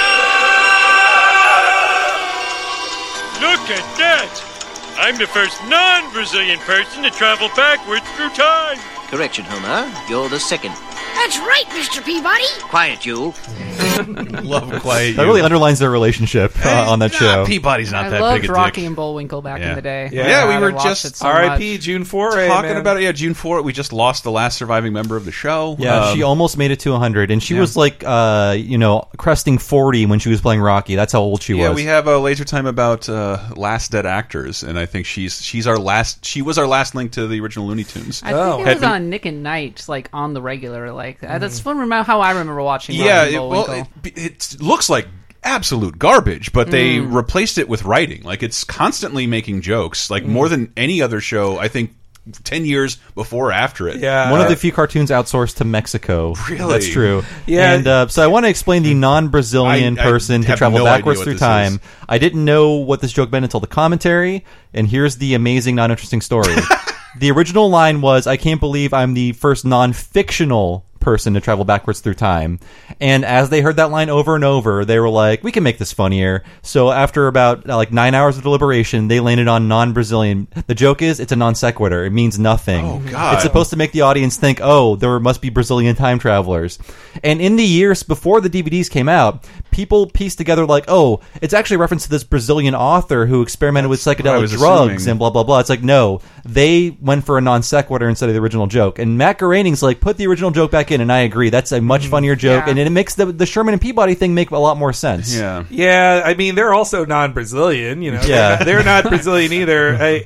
[SPEAKER 6] at that! I'm the first non-Brazilian person to travel backwards through time.
[SPEAKER 20] Correction, Homer. You're the second.
[SPEAKER 7] That's right, Mr. Peabody.
[SPEAKER 20] Quiet, you.
[SPEAKER 4] Love quiet.
[SPEAKER 2] That really underlines their relationship on that show.
[SPEAKER 4] Peabody's not
[SPEAKER 5] I
[SPEAKER 4] that
[SPEAKER 5] loved
[SPEAKER 4] big a
[SPEAKER 5] Rocky
[SPEAKER 4] dick.
[SPEAKER 5] and Bullwinkle back in the day.
[SPEAKER 4] Yeah, we
[SPEAKER 5] I
[SPEAKER 4] were
[SPEAKER 5] watched
[SPEAKER 4] just
[SPEAKER 5] it so
[SPEAKER 3] R.I.P.
[SPEAKER 5] much.
[SPEAKER 3] June 4.
[SPEAKER 4] Talking about it, June 4. We just lost the last surviving member of the show.
[SPEAKER 2] Yeah, she almost made it to 100, and she was like, cresting 40 when she was playing Rocky. That's how old she was.
[SPEAKER 4] Yeah, we have a laser time about last dead actors, and I think she was our last link to the original Looney Tunes.
[SPEAKER 5] I think it was on Nick and Night, like on the regular. Like that's how I remember watching. Rocky and Bullwinkle.
[SPEAKER 4] It looks like absolute garbage, but they replaced it with writing. Like, it's constantly making jokes, like more than any other show. I think 10 years before or after it.
[SPEAKER 3] Yeah.
[SPEAKER 2] One of the few cartoons outsourced to Mexico.
[SPEAKER 4] Really?
[SPEAKER 2] That's true.
[SPEAKER 3] Yeah.
[SPEAKER 2] And so I want to explain the non-Brazilian person to
[SPEAKER 4] have
[SPEAKER 2] travel
[SPEAKER 4] no
[SPEAKER 2] backwards
[SPEAKER 4] idea
[SPEAKER 2] through
[SPEAKER 4] what this
[SPEAKER 2] time.
[SPEAKER 4] is.
[SPEAKER 2] I didn't know what this joke meant until the commentary, and here's the amazing, non-interesting story. The original line was, I can't believe I'm the first non-fictional person to travel backwards through time. And as they heard that line over and over, they were like, we can make this funnier. So after about 9 hours of deliberation, they landed on non-Brazilian. The joke is, it's a non sequitur. It means nothing.
[SPEAKER 4] Oh, God.
[SPEAKER 2] It's supposed to make the audience think, oh, there must be Brazilian time travelers. And in the years before the DVDs came out, people pieced together like, oh, it's actually a reference to this Brazilian author who experimented with psychedelic drugs
[SPEAKER 4] assuming.
[SPEAKER 2] and blah, blah, blah. It's like, no, they went for a non sequitur instead of the original joke. And Matt Groening's like, put the original joke back in, and I agree. That's a much funnier joke, and it makes the Sherman and Peabody thing make a lot more sense.
[SPEAKER 3] Yeah, I mean, they're also non-Brazilian, you know.
[SPEAKER 2] Yeah.
[SPEAKER 3] They're not Brazilian either.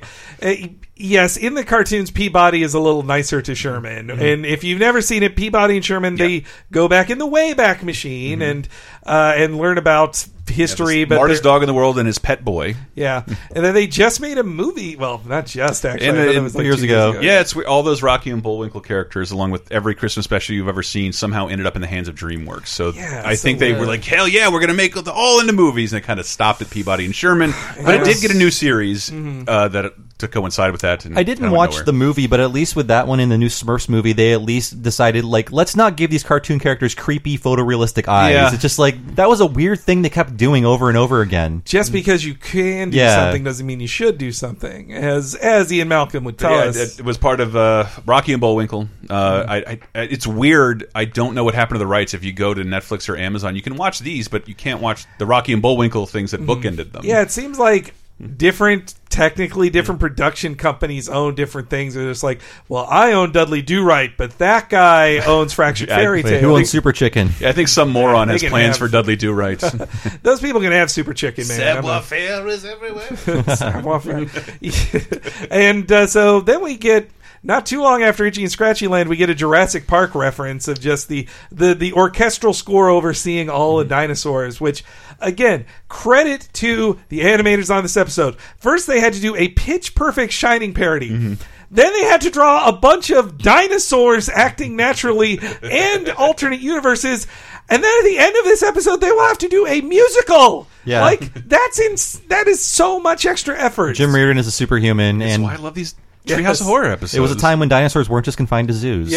[SPEAKER 3] Yes, in the cartoons, Peabody is a little nicer to Sherman.
[SPEAKER 4] Mm-hmm.
[SPEAKER 3] And if you've never seen it, Peabody and Sherman, they go back in the Wayback Machine
[SPEAKER 4] Mm-hmm.
[SPEAKER 3] and learn about history. But
[SPEAKER 4] smartest dog in the world and his pet boy.
[SPEAKER 3] Yeah. And then they just made a movie. Well, not just, actually. I thought it was like 2 years ago.
[SPEAKER 4] Yeah, it's all those Rocky and Bullwinkle characters, along with every Christmas special you've ever seen, somehow ended up in the hands of DreamWorks. So I think they were like, hell yeah, we're going to make it all into movies. And it kind of stopped at Peabody and Sherman. But it did get a new series that to coincide with that. And
[SPEAKER 2] I didn't watch the movie, but at least with that one in the new Smurfs movie, they at least decided, like, let's not give these cartoon characters creepy, photorealistic eyes.
[SPEAKER 4] Yeah.
[SPEAKER 2] It's just like, that was a weird thing they kept doing over and over again.
[SPEAKER 3] Just because you can do something doesn't mean you should do something, as Ian Malcolm would tell us.
[SPEAKER 4] It was part of Rocky and Bullwinkle. It's weird. I don't know what happened to the rights. If you go to Netflix or Amazon, you can watch these, but you can't watch the Rocky and Bullwinkle things that bookended them.
[SPEAKER 3] Yeah, it seems like technically different production companies own different things. They're just like, well, I own Dudley Do-Right, but that guy owns Fractured Fairy Tale.
[SPEAKER 2] Who owns Super Chicken?
[SPEAKER 4] Yeah, I think some moron has plans for
[SPEAKER 3] have-
[SPEAKER 4] Dudley Do-Right.
[SPEAKER 3] Those people can have Super Chicken, man.
[SPEAKER 10] Savoir-faire is everywhere.
[SPEAKER 3] Savoir-faire. And so then we get, not too long after Itchy and Scratchy Land, we get a Jurassic Park reference of just the orchestral score overseeing all the dinosaurs, which, again, credit to the animators on this episode. First, they had to do a Pitch Perfect Shining parody. Then they had to draw a bunch of dinosaurs acting naturally and alternate universes. And then at the end of this episode, they will have to do a musical.
[SPEAKER 2] Yeah.
[SPEAKER 3] Like, that is so much extra effort.
[SPEAKER 2] Jim Reardon is a superhuman.
[SPEAKER 4] That's
[SPEAKER 2] and
[SPEAKER 4] why I love these Treehouse of Horror episodes.
[SPEAKER 2] It was a time when dinosaurs weren't just confined to zoos.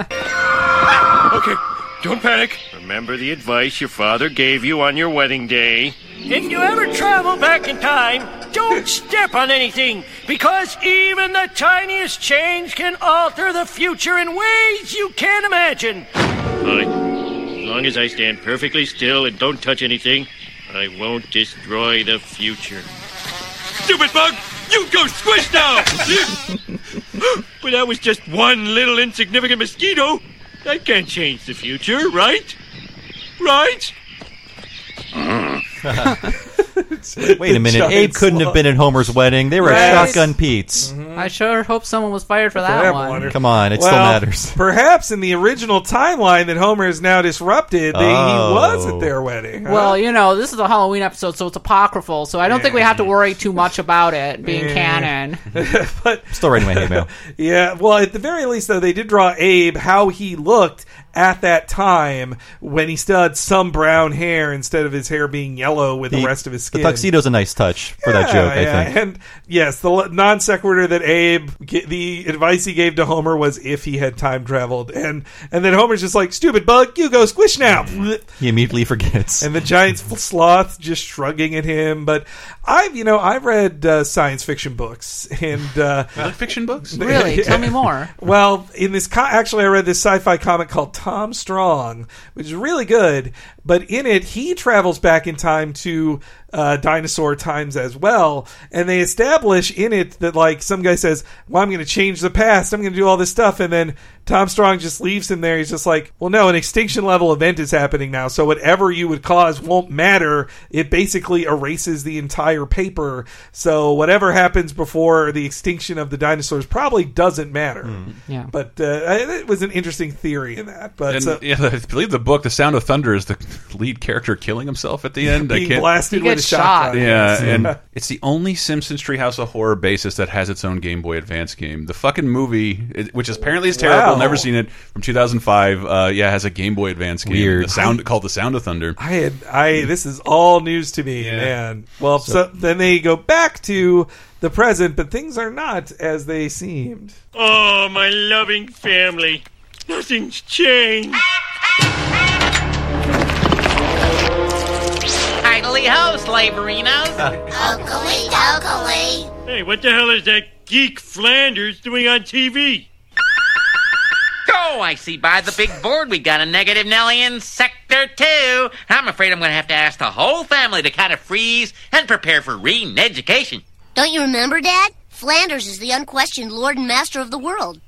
[SPEAKER 6] Okay, don't panic. Remember the advice your father gave you on your wedding day.
[SPEAKER 14] If you ever travel back in time, don't step on anything, because even the tiniest change can alter the future in ways you can't imagine.
[SPEAKER 6] Fine. As long as I stand perfectly still and don't touch anything, I won't destroy the future. Stupid bug! You go squish now! But that was just one little insignificant mosquito. That can't change the future, right? Right?
[SPEAKER 2] Wait a minute. Abe couldn't have been at Homer's wedding. They were at Shotgun Pete's.
[SPEAKER 5] I sure hope someone was fired for that one.
[SPEAKER 2] Come on, it still matters.
[SPEAKER 3] Perhaps in the original timeline that Homer is now disrupted, he was at their wedding. Huh?
[SPEAKER 5] Well, you know, this is a Halloween episode, so it's apocryphal, so I don't think we have to worry too much about it being canon.
[SPEAKER 3] But
[SPEAKER 2] still writing my hate mail.
[SPEAKER 3] Yeah, well, at the very least, though, they did draw Abe how he looked at that time when he still had some brown hair instead of his hair being yellow with the rest of his skin.
[SPEAKER 2] The tuxedo's a nice touch for that joke, I think.
[SPEAKER 3] And yes, the non sequitur that Abe, the advice he gave to Homer was if he had time traveled, and then Homer's just like, "Stupid bug, you go squish now."
[SPEAKER 2] He immediately forgets,
[SPEAKER 3] and the giant sloth just shrugging at him. But I've read science fiction books and
[SPEAKER 4] fiction books.
[SPEAKER 5] Really, tell me more.
[SPEAKER 3] Well, in this actually, I read this sci-fi comic called Tom Strong, which is really good. But in it, he travels back in time to dinosaur times as well, and they establish in it that, like, some guy says, well, I'm going to change the past, I'm going to do all this stuff, and then Tom Strong just leaves him there. He's just like, well, no, an extinction level event is happening now, so whatever you would cause won't matter. It basically erases the entire paper, so whatever happens before the extinction of the dinosaurs probably doesn't matter.
[SPEAKER 5] Yeah.
[SPEAKER 3] But it was an interesting theory in that. But
[SPEAKER 4] I believe the book, The Sound of Thunder, is the lead character killing himself at the end.
[SPEAKER 3] Being blasted with the
[SPEAKER 5] shot.
[SPEAKER 3] shotgun.
[SPEAKER 4] Yeah, and it's the only Simpsons Treehouse of Horror basis that has its own Game Boy Advance game. The fucking movie, which apparently is terrible,
[SPEAKER 3] Wow.
[SPEAKER 4] never seen it, from 2005, has a Game Boy Advance game.
[SPEAKER 2] Weird.
[SPEAKER 4] Called The Sound of Thunder.
[SPEAKER 3] This is all news to me, man. Well, so then they go back to the present, but things are not as they seemed.
[SPEAKER 14] Oh, my loving family. Nothing's changed.
[SPEAKER 11] Idly ho, slaverinos.
[SPEAKER 7] Dokily, dokily.
[SPEAKER 14] Hey, what the hell is that geek Flanders doing on TV?
[SPEAKER 11] Oh, I see by the big board we got a negative Nelly in Sector 2. I'm afraid I'm going to have to ask the whole family to kind of freeze and prepare for reading education.
[SPEAKER 8] Don't you remember, Dad? Flanders is the unquestioned lord and master of the world.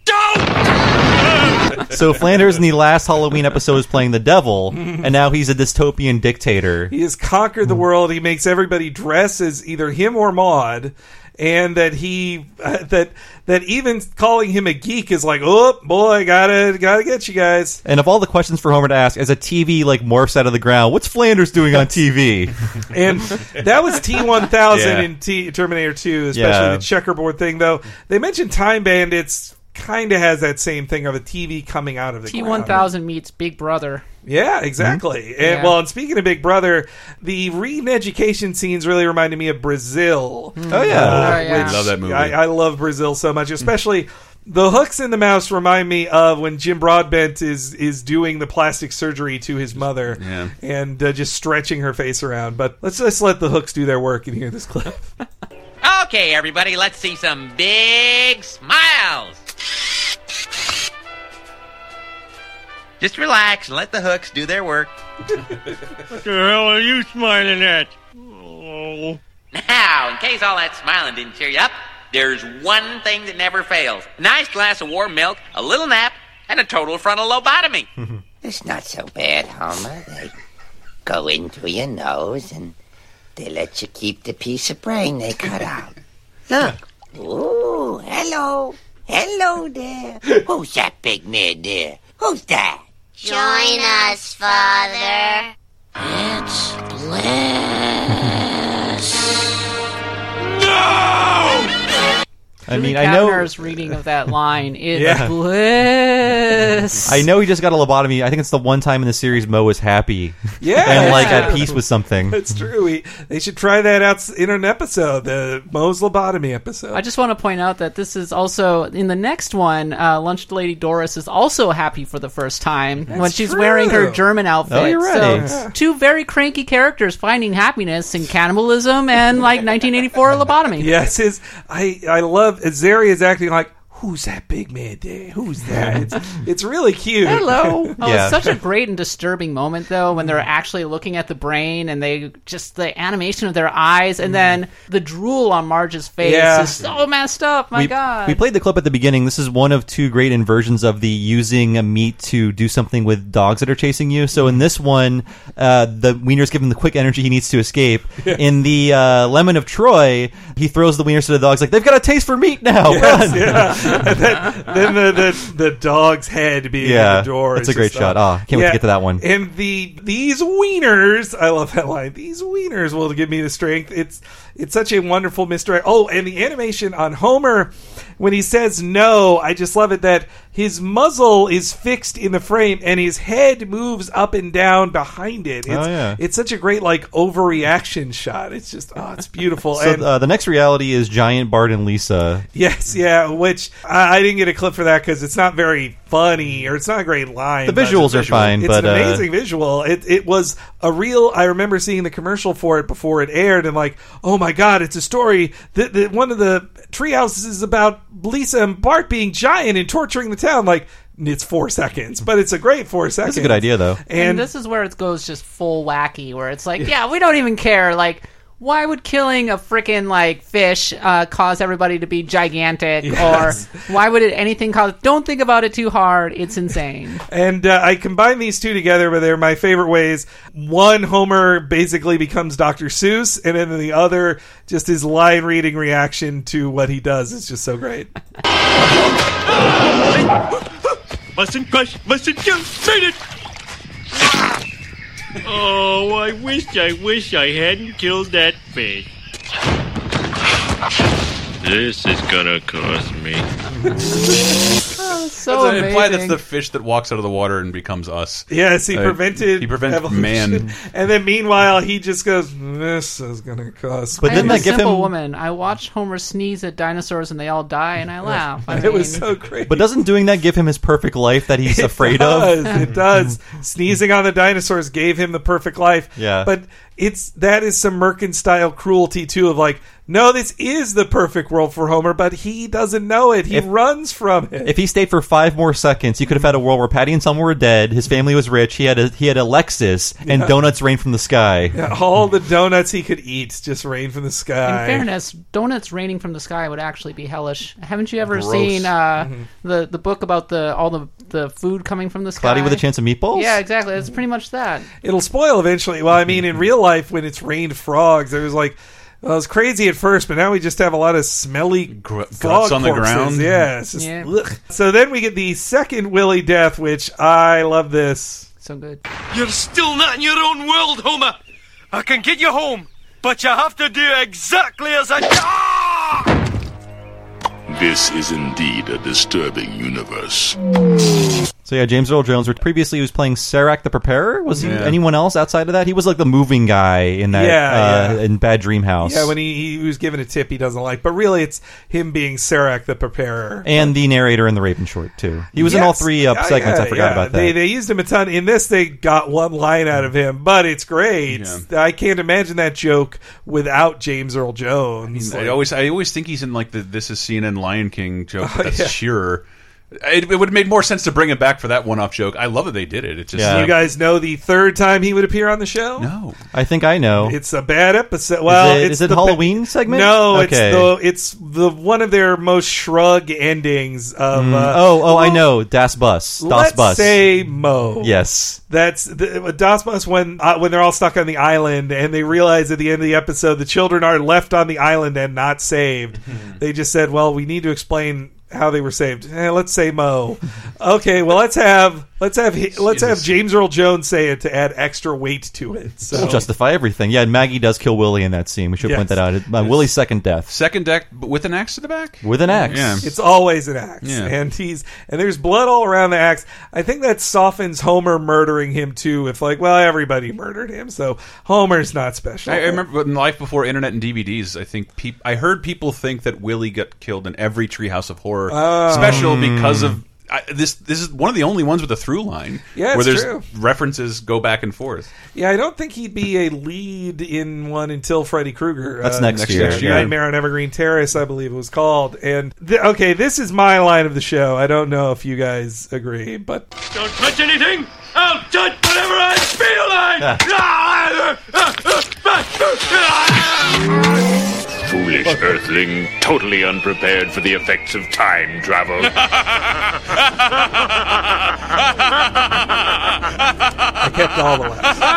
[SPEAKER 2] So Flanders in the last Halloween episode is playing the devil, and now he's a dystopian dictator.
[SPEAKER 3] He has conquered the world. He makes everybody dress as either him or Maude, and that he that even calling him a geek is like, oh boy, gotta get you guys.
[SPEAKER 2] And of all the questions for Homer to ask, as a TV like morphs out of the ground, what's Flanders doing on TV?
[SPEAKER 3] And that was T-1000
[SPEAKER 2] Yeah.
[SPEAKER 3] in Terminator 2, especially the checkerboard thing. Though they mentioned Time Bandits kind of has that same thing of a TV coming out of the ground.
[SPEAKER 5] T-1000 meets Big Brother.
[SPEAKER 3] Yeah, exactly.
[SPEAKER 2] Mm-hmm.
[SPEAKER 3] And and speaking of Big Brother, the reading education scenes really reminded me of Brazil.
[SPEAKER 2] Oh, yeah.
[SPEAKER 3] Which
[SPEAKER 4] Love that movie.
[SPEAKER 3] I love Brazil so much, especially the hooks in the mouse remind me of when Jim Broadbent is doing the plastic surgery to his mother and just stretching her face around. But let's just let the hooks do their work and hear this clip.
[SPEAKER 11] Okay, everybody, let's see some big smiles. Just relax and let the hooks do their work.
[SPEAKER 14] What the hell are you smiling at? Oh.
[SPEAKER 11] Now, in case all that smiling didn't cheer you up, there's one thing that never fails. A nice glass of warm milk, a little nap, and a total frontal lobotomy.
[SPEAKER 12] It's not so bad, Homer. They go into your nose and they let you keep the piece of brain they cut out. Look. Ooh, hello. Hello there. Who's that big man there? Who's that?
[SPEAKER 8] Join us, Father.
[SPEAKER 7] It's Bliss.
[SPEAKER 2] I mean,
[SPEAKER 5] Julie
[SPEAKER 2] I know.
[SPEAKER 5] Kavner's reading of that line is
[SPEAKER 2] Yeah.
[SPEAKER 5] bliss.
[SPEAKER 2] I know he just got a lobotomy. I think it's the one time in the series Mo is happy.
[SPEAKER 3] Yeah.
[SPEAKER 2] And like at peace with something.
[SPEAKER 3] That's true. They should try that out in an episode, the Moe's lobotomy episode.
[SPEAKER 5] I just want to point out that this is also in the next one. Lunch Lady Doris is also happy for the first time when she's wearing her German outfit.
[SPEAKER 2] Oh, you're right.
[SPEAKER 5] So two very cranky characters finding happiness in cannibalism and like 1984 lobotomy.
[SPEAKER 3] Yes, I love Zeri is acting like, who's that big man there? Who's that? It's really cute.
[SPEAKER 5] Hello. Oh,
[SPEAKER 2] Yeah.
[SPEAKER 5] it's such a great and disturbing moment, though, when they're actually looking at the brain and they just the animation of their eyes and then the drool on Marge's face
[SPEAKER 3] Yeah.
[SPEAKER 5] is so messed up. My God.
[SPEAKER 2] We played the clip at the beginning. This is one of two great inversions of the using a meat to do something with dogs that are chasing you. So in this one, the Wiener's give him the quick energy he needs to escape. In the Lemon of Troy, he throws the Wieners to the dogs like, they've got a taste for meat now.
[SPEAKER 3] Yes,
[SPEAKER 2] Run!
[SPEAKER 3] yeah. then the dog's head being at the door.
[SPEAKER 2] That's
[SPEAKER 3] is
[SPEAKER 2] a great
[SPEAKER 3] just,
[SPEAKER 2] shot. Oh, can't wait to get to that one.
[SPEAKER 3] And these wieners, I love that line. These wieners will give me the strength. It's such a wonderful misdirect. Oh, and the animation on Homer when he says no, I just love it that his muzzle is fixed in the frame and his head moves up and down behind it. It's such a great like overreaction shot. It's just it's beautiful.
[SPEAKER 2] So
[SPEAKER 3] And
[SPEAKER 2] the next reality is Giant Bart and Lisa.
[SPEAKER 3] yes, yeah, which I didn't get a clip for that because it's not very funny or it's not a great line.
[SPEAKER 2] The
[SPEAKER 3] but
[SPEAKER 2] visuals are fine,
[SPEAKER 3] it's
[SPEAKER 2] but
[SPEAKER 3] an amazing visual. It was a real. I remember seeing the commercial for it before it aired, and like, oh my god, it's a story. That one of the treehouses is about Lisa and Bart being giant and torturing the town. Like, it's 4 seconds, but it's a great 4 seconds.
[SPEAKER 2] That's a good idea, though.
[SPEAKER 5] And this is where it goes just full wacky, where it's like, yeah, we don't even care. Like, why would killing a freaking like fish cause everybody to be gigantic?
[SPEAKER 3] Yes.
[SPEAKER 5] Or why would it anything cause? Don't think about it too hard. It's insane.
[SPEAKER 3] And I combine these two together, but they're my favorite ways. One, Homer basically becomes Dr. Seuss, and then the other, just his line reading reaction to what he does is just so great.
[SPEAKER 14] Mustn't crush, mustn't kill, made it!
[SPEAKER 6] Oh, I wish I hadn't killed that fish. This is gonna cost me.
[SPEAKER 5] So
[SPEAKER 4] That's implied
[SPEAKER 5] amazing.
[SPEAKER 4] that's the fish that walks out of the water and becomes us.
[SPEAKER 3] Yes, he prevents
[SPEAKER 4] evolution. Man.
[SPEAKER 3] And then meanwhile, he just goes, this is going to cost
[SPEAKER 2] But
[SPEAKER 3] me.
[SPEAKER 2] didn't
[SPEAKER 5] I'm a
[SPEAKER 2] that give
[SPEAKER 5] simple
[SPEAKER 2] him-
[SPEAKER 5] woman. I watch Homer sneeze at dinosaurs and they all die, and I laugh.
[SPEAKER 3] It was so great.
[SPEAKER 2] But doesn't doing that give him his perfect life that he's afraid of?
[SPEAKER 3] It does. Sneezing on the dinosaurs gave him the perfect life.
[SPEAKER 2] Yeah.
[SPEAKER 3] But that is some Merkin-style cruelty, too, of like, no, this is the perfect world for Homer, but he doesn't know it. He runs from it.
[SPEAKER 2] If he stayed for 5 more seconds, you could have had a world where Patty and Selma were dead, his family was rich, he had a Lexus, and donuts rained from the sky.
[SPEAKER 3] Yeah, all the donuts he could eat just rain from the
[SPEAKER 5] In
[SPEAKER 3] sky.
[SPEAKER 5] fairness, donuts raining from the sky would actually be hellish. Haven't you ever
[SPEAKER 2] Gross.
[SPEAKER 5] seen the book about all the food coming from the sky?
[SPEAKER 2] Cloudy with a Chance of Meatballs?
[SPEAKER 5] Yeah, exactly. It's pretty much that.
[SPEAKER 3] It'll spoil eventually. Well, I mean, in real life, when it's rained frogs, it was like, well, it was crazy at first, but now we just have a lot of smelly
[SPEAKER 4] guts
[SPEAKER 3] frog
[SPEAKER 4] on the
[SPEAKER 3] corpses.
[SPEAKER 4] ground.
[SPEAKER 3] Yeah, it's just, ugh. So then we get the second Willie death, which I love this.
[SPEAKER 5] So good.
[SPEAKER 14] You're still not in your own world, Homer. I can get you home, but you have to do exactly as I...
[SPEAKER 21] This is indeed a disturbing universe.
[SPEAKER 2] So yeah, James Earl Jones, previously he was playing Serac the Preparer. Was he anyone else outside of that? He was like the moving guy in that in Bad Dream House.
[SPEAKER 3] Yeah, when he was given a tip he doesn't like. But really, it's him being Serac the Preparer.
[SPEAKER 2] And the narrator in The Raven Short, too. He was in all 3 segments. I forgot about that.
[SPEAKER 3] They used him a ton. In this, they got one line out of him, but it's great.
[SPEAKER 4] Yeah.
[SPEAKER 3] I can't imagine that joke without James Earl Jones.
[SPEAKER 4] I always think he's in like the This Is CNN Lion King joke, but that's Shearer. It would have made more sense to bring him back for that one-off joke. I love that they did it. It's just
[SPEAKER 3] You guys know the third time he would appear on the show?
[SPEAKER 4] No.
[SPEAKER 2] I think I know.
[SPEAKER 3] It's a bad episode. Well,
[SPEAKER 2] is it
[SPEAKER 3] the
[SPEAKER 2] Halloween segment?
[SPEAKER 3] No,
[SPEAKER 2] Okay.
[SPEAKER 3] it's the one of their most shrug endings of.
[SPEAKER 2] I know. Das Bus.
[SPEAKER 3] Let's say Mo.
[SPEAKER 2] Yes.
[SPEAKER 3] That's Das Bus when they're all stuck on the island and they realize at the end of the episode the children are left on the island and not saved. They just said, "Well, we need to explain how they were saved." Let's say Mo. Okay, well let's have James Earl Jones say it to add extra weight to it. So
[SPEAKER 2] Justify everything. Yeah, Maggie does kill Willie in that scene. We should point that out. Willie's second death.
[SPEAKER 4] Second death, but with an axe to the back?
[SPEAKER 2] With an axe.
[SPEAKER 4] Yeah.
[SPEAKER 3] It's always an axe.
[SPEAKER 4] Yeah.
[SPEAKER 3] And there's blood all around the axe. I think that softens Homer murdering him too. If everybody murdered him, so Homer's not special.
[SPEAKER 4] I remember in Life Before Internet and DVDs, I think I heard people think that Willie got killed in every Treehouse of Horror special because of this is one of the only ones with a through line where there's
[SPEAKER 3] true.
[SPEAKER 4] references go back and forth.
[SPEAKER 3] Yeah, I don't think he'd be a lead in one until Freddy Krueger.
[SPEAKER 2] That's next year.
[SPEAKER 3] Nightmare on Evergreen Terrace, I believe it was called. And this is my line of the show. I don't know if you guys agree, but
[SPEAKER 13] Don't touch anything! I'll touch whatever I feel like!
[SPEAKER 21] Foolish earthling, totally unprepared for the effects of time travel.
[SPEAKER 3] I kept all the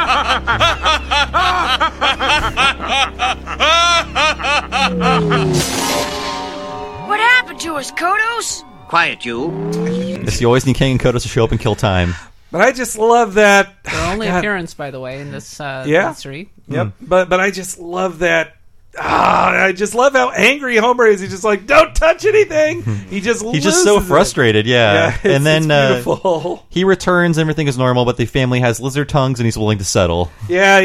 [SPEAKER 3] laughs.
[SPEAKER 7] What happened to us, Kodos?
[SPEAKER 20] Quiet, you.
[SPEAKER 2] Yes, you always need King and Kodos to show up and kill time.
[SPEAKER 3] But I just love that.
[SPEAKER 5] Their only appearance, by the way, in this history.
[SPEAKER 3] Yep. But I just love that. I just love how angry Homer is. He's just like, don't touch anything. He's just
[SPEAKER 2] so frustrated,
[SPEAKER 3] Yeah,
[SPEAKER 2] and then
[SPEAKER 3] it's beautiful.
[SPEAKER 2] he returns, everything is normal, but the family has lizard tongues, and he's willing to settle.
[SPEAKER 3] Yeah,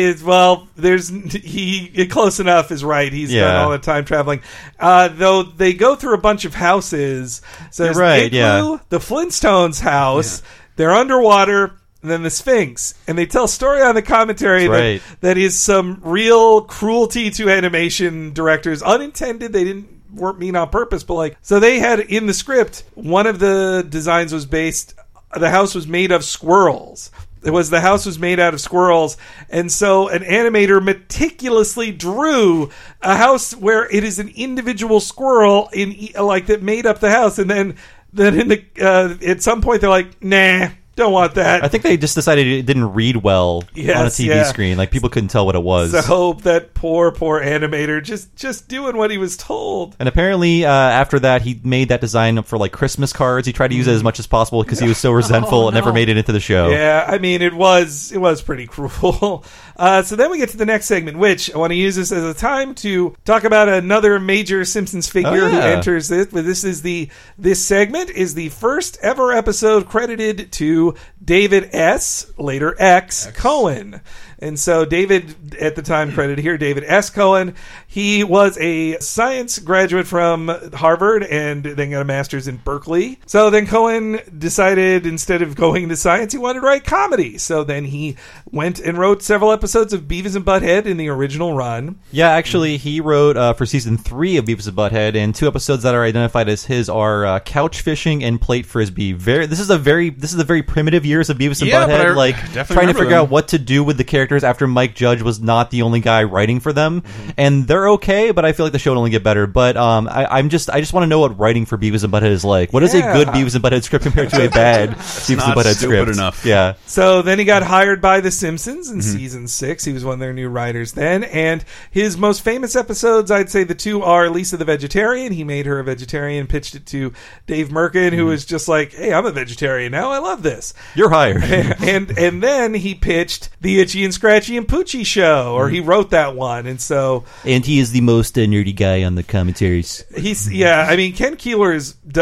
[SPEAKER 3] he close enough is right. He's done all the time traveling. Though they go through a bunch of houses. So there's Igloo, the Flintstones house. Yeah. They're underwater. And then the Sphinx, and they tell a story on the commentary that is some real cruelty to animation directors, unintended. They weren't mean on purpose, but so they had in the script, one of the designs was the house was made of squirrels. The house was made out of squirrels, and so an animator meticulously drew a house where it is an individual squirrel that made up the house, and then in at some point they're like, nah. Don't want that.
[SPEAKER 2] I think they just decided it didn't read well on a TV screen. Like, people couldn't tell what it was.
[SPEAKER 3] So that poor animator just doing what he was told.
[SPEAKER 2] And apparently, after that, he made that design for like Christmas cards. He tried to use it as much as possible because he was so resentful and never made it into the show.
[SPEAKER 3] Yeah, I mean, it was pretty cruel. So then we get to the next segment, which I want to use this as a time to talk about another major Simpsons figure who enters this. But this segment is the first ever episode credited to David S., later X. Cohen. And so David, at the time credited here, David S. Cohen, he was a science graduate from Harvard and then got a master's in Berkeley. So then Cohen decided, instead of going into science, he wanted to write comedy. So then he went and wrote several episodes of Beavis and Butthead in the original run.
[SPEAKER 2] Yeah, actually, he wrote for season 3 of Beavis and Butthead, and 2 episodes that are identified as his are Couch Fishing and Plate Frisbee. This is the very primitive years of Beavis and Butthead, like trying to figure out what to do with the characters after Mike Judge was not the only guy writing for them, and they're okay, but I feel like the show would only get better. But I just want to know what writing for Beavis and Butthead is like. What is a good Beavis and Butthead script compared to a bad Beavis and Butthead script?
[SPEAKER 4] Enough.
[SPEAKER 2] Yeah.
[SPEAKER 3] So then he got hired by The Simpsons in season 6. He was one of their new writers then, and his most famous episodes, I'd say the 2 are Lisa the Vegetarian. He made her a vegetarian, pitched it to Dave Merkin, who was just like, "Hey, I'm a vegetarian now. I love this.
[SPEAKER 2] You're hired."
[SPEAKER 3] and then he pitched the Itchy and Scratchy and Poochie show, or he wrote that one, and so...
[SPEAKER 2] And he is the most nerdy guy on the commentaries.
[SPEAKER 3] I mean, Ken Keeler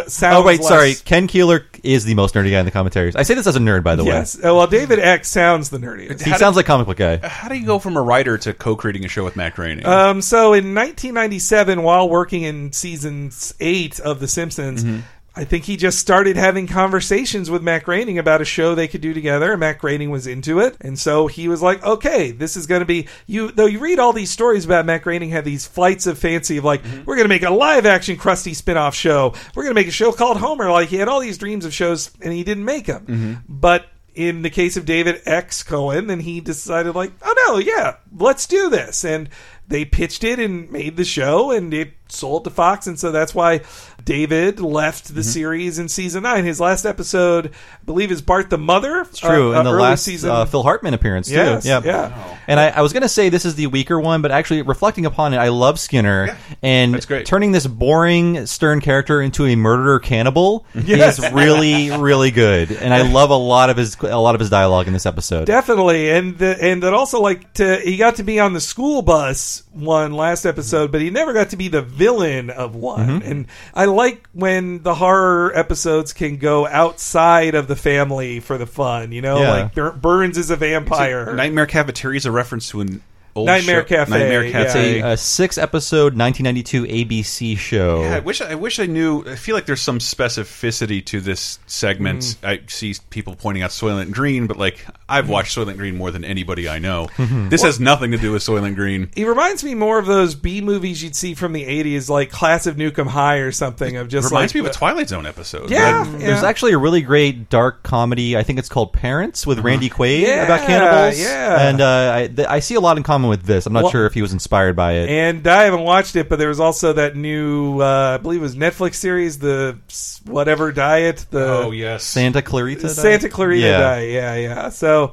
[SPEAKER 3] sounds
[SPEAKER 2] Ken Keeler is the most nerdy guy in the commentaries. I say this as a nerd, by the way.
[SPEAKER 3] Yes. Well, David X sounds the nerdiest.
[SPEAKER 2] He sounds like comic book guy.
[SPEAKER 4] How do you go from a writer to co-creating a show with Matt Groening?
[SPEAKER 3] So in 1997, while working in season 8 of The Simpsons, I think he just started having conversations with Matt Groening about a show they could do together, and Matt Groening was into it. And so he was like, okay, this is going to be... Though you read all these stories about Matt Groening have these flights of fancy of like, we're going to make a live-action Krusty spin-off show. We're going to make a show called Homer. Like, he had all these dreams of shows, and he didn't make them. But in the case of David X. Cohen, then he decided like, oh no, yeah, let's do this. And they pitched it and made the show, and it sold to Fox, and so that's why David left the series in season 9. His last episode, I believe, is Bart the Mother.
[SPEAKER 2] It's true. In the last
[SPEAKER 3] season,
[SPEAKER 2] Phil Hartman appearance,
[SPEAKER 3] yes,
[SPEAKER 2] too. Yeah. And I was going to say this is the weaker one, but actually, reflecting upon it, I love Skinner. And turning this boring, stern character into a murderer cannibal is really, really good. And I love a lot of his dialogue in this episode.
[SPEAKER 3] Definitely. And that also, like, he got to be on the school bus one last episode, but he never got to be the villain of one. And I like when the horror episodes can go outside of the family for the fun, like Burns is a vampire.
[SPEAKER 4] Nightmare Cafeteria is a reference to an old
[SPEAKER 3] Nightmare
[SPEAKER 4] show.
[SPEAKER 3] Cafe.
[SPEAKER 4] Nightmare Cafe.
[SPEAKER 2] A 6-episode 1992 ABC show.
[SPEAKER 4] Yeah, I wish I knew. I feel like there's some specificity to this segment. I see people pointing out Soylent Green, but like I've watched Soylent Green more than anybody I know. This has nothing to do with Soylent Green.
[SPEAKER 3] He reminds me more of those B movies you'd see from the 80s, like Class of Nukem High or something. Of just
[SPEAKER 4] reminds me of a Twilight Zone episode.
[SPEAKER 2] There's actually a really great dark comedy. I think it's called Parents with Randy Quaid about cannibals. And I see a lot in common with this. I'm not sure if he was inspired by it.
[SPEAKER 3] And I haven't watched it, but there was also that new, I believe it was Netflix series, the whatever diet.
[SPEAKER 2] Santa Clarita diet?
[SPEAKER 3] Santa Clarita diet, yeah. So,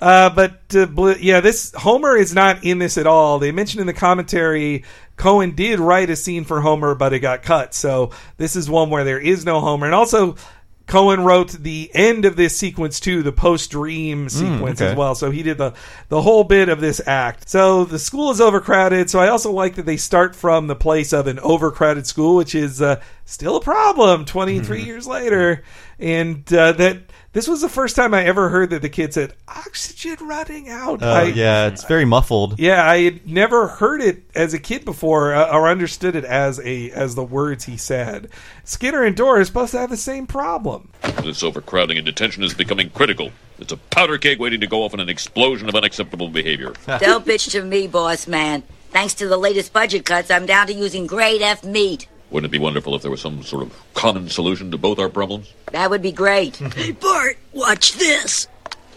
[SPEAKER 3] this Homer is not in this at all. They mentioned in the commentary Cohen did write a scene for Homer, but it got cut. So this is one where there is no Homer. And also, Cohen wrote the end of this sequence too, the post-dream sequence as well. So he did the whole bit of this act. So the school is overcrowded. So I also like that they start from the place of an overcrowded school, which is still a problem 23 years later. And that this was the first time I ever heard that the kid said, oxygen running out.
[SPEAKER 2] It's very muffled.
[SPEAKER 3] Yeah, I had never heard it as a kid before or understood it as the words he said. Skinner and Dora are supposed to have the same problem.
[SPEAKER 21] This overcrowding in detention is becoming critical. It's a powder keg waiting to go off in an explosion of unacceptable behavior.
[SPEAKER 1] Don't bitch to me, boss man. Thanks to the latest budget cuts, I'm down to using grade F meat.
[SPEAKER 21] Wouldn't it be wonderful if there was some sort of common solution to both our problems?
[SPEAKER 1] That would be great.
[SPEAKER 7] Hey, Bart, watch this.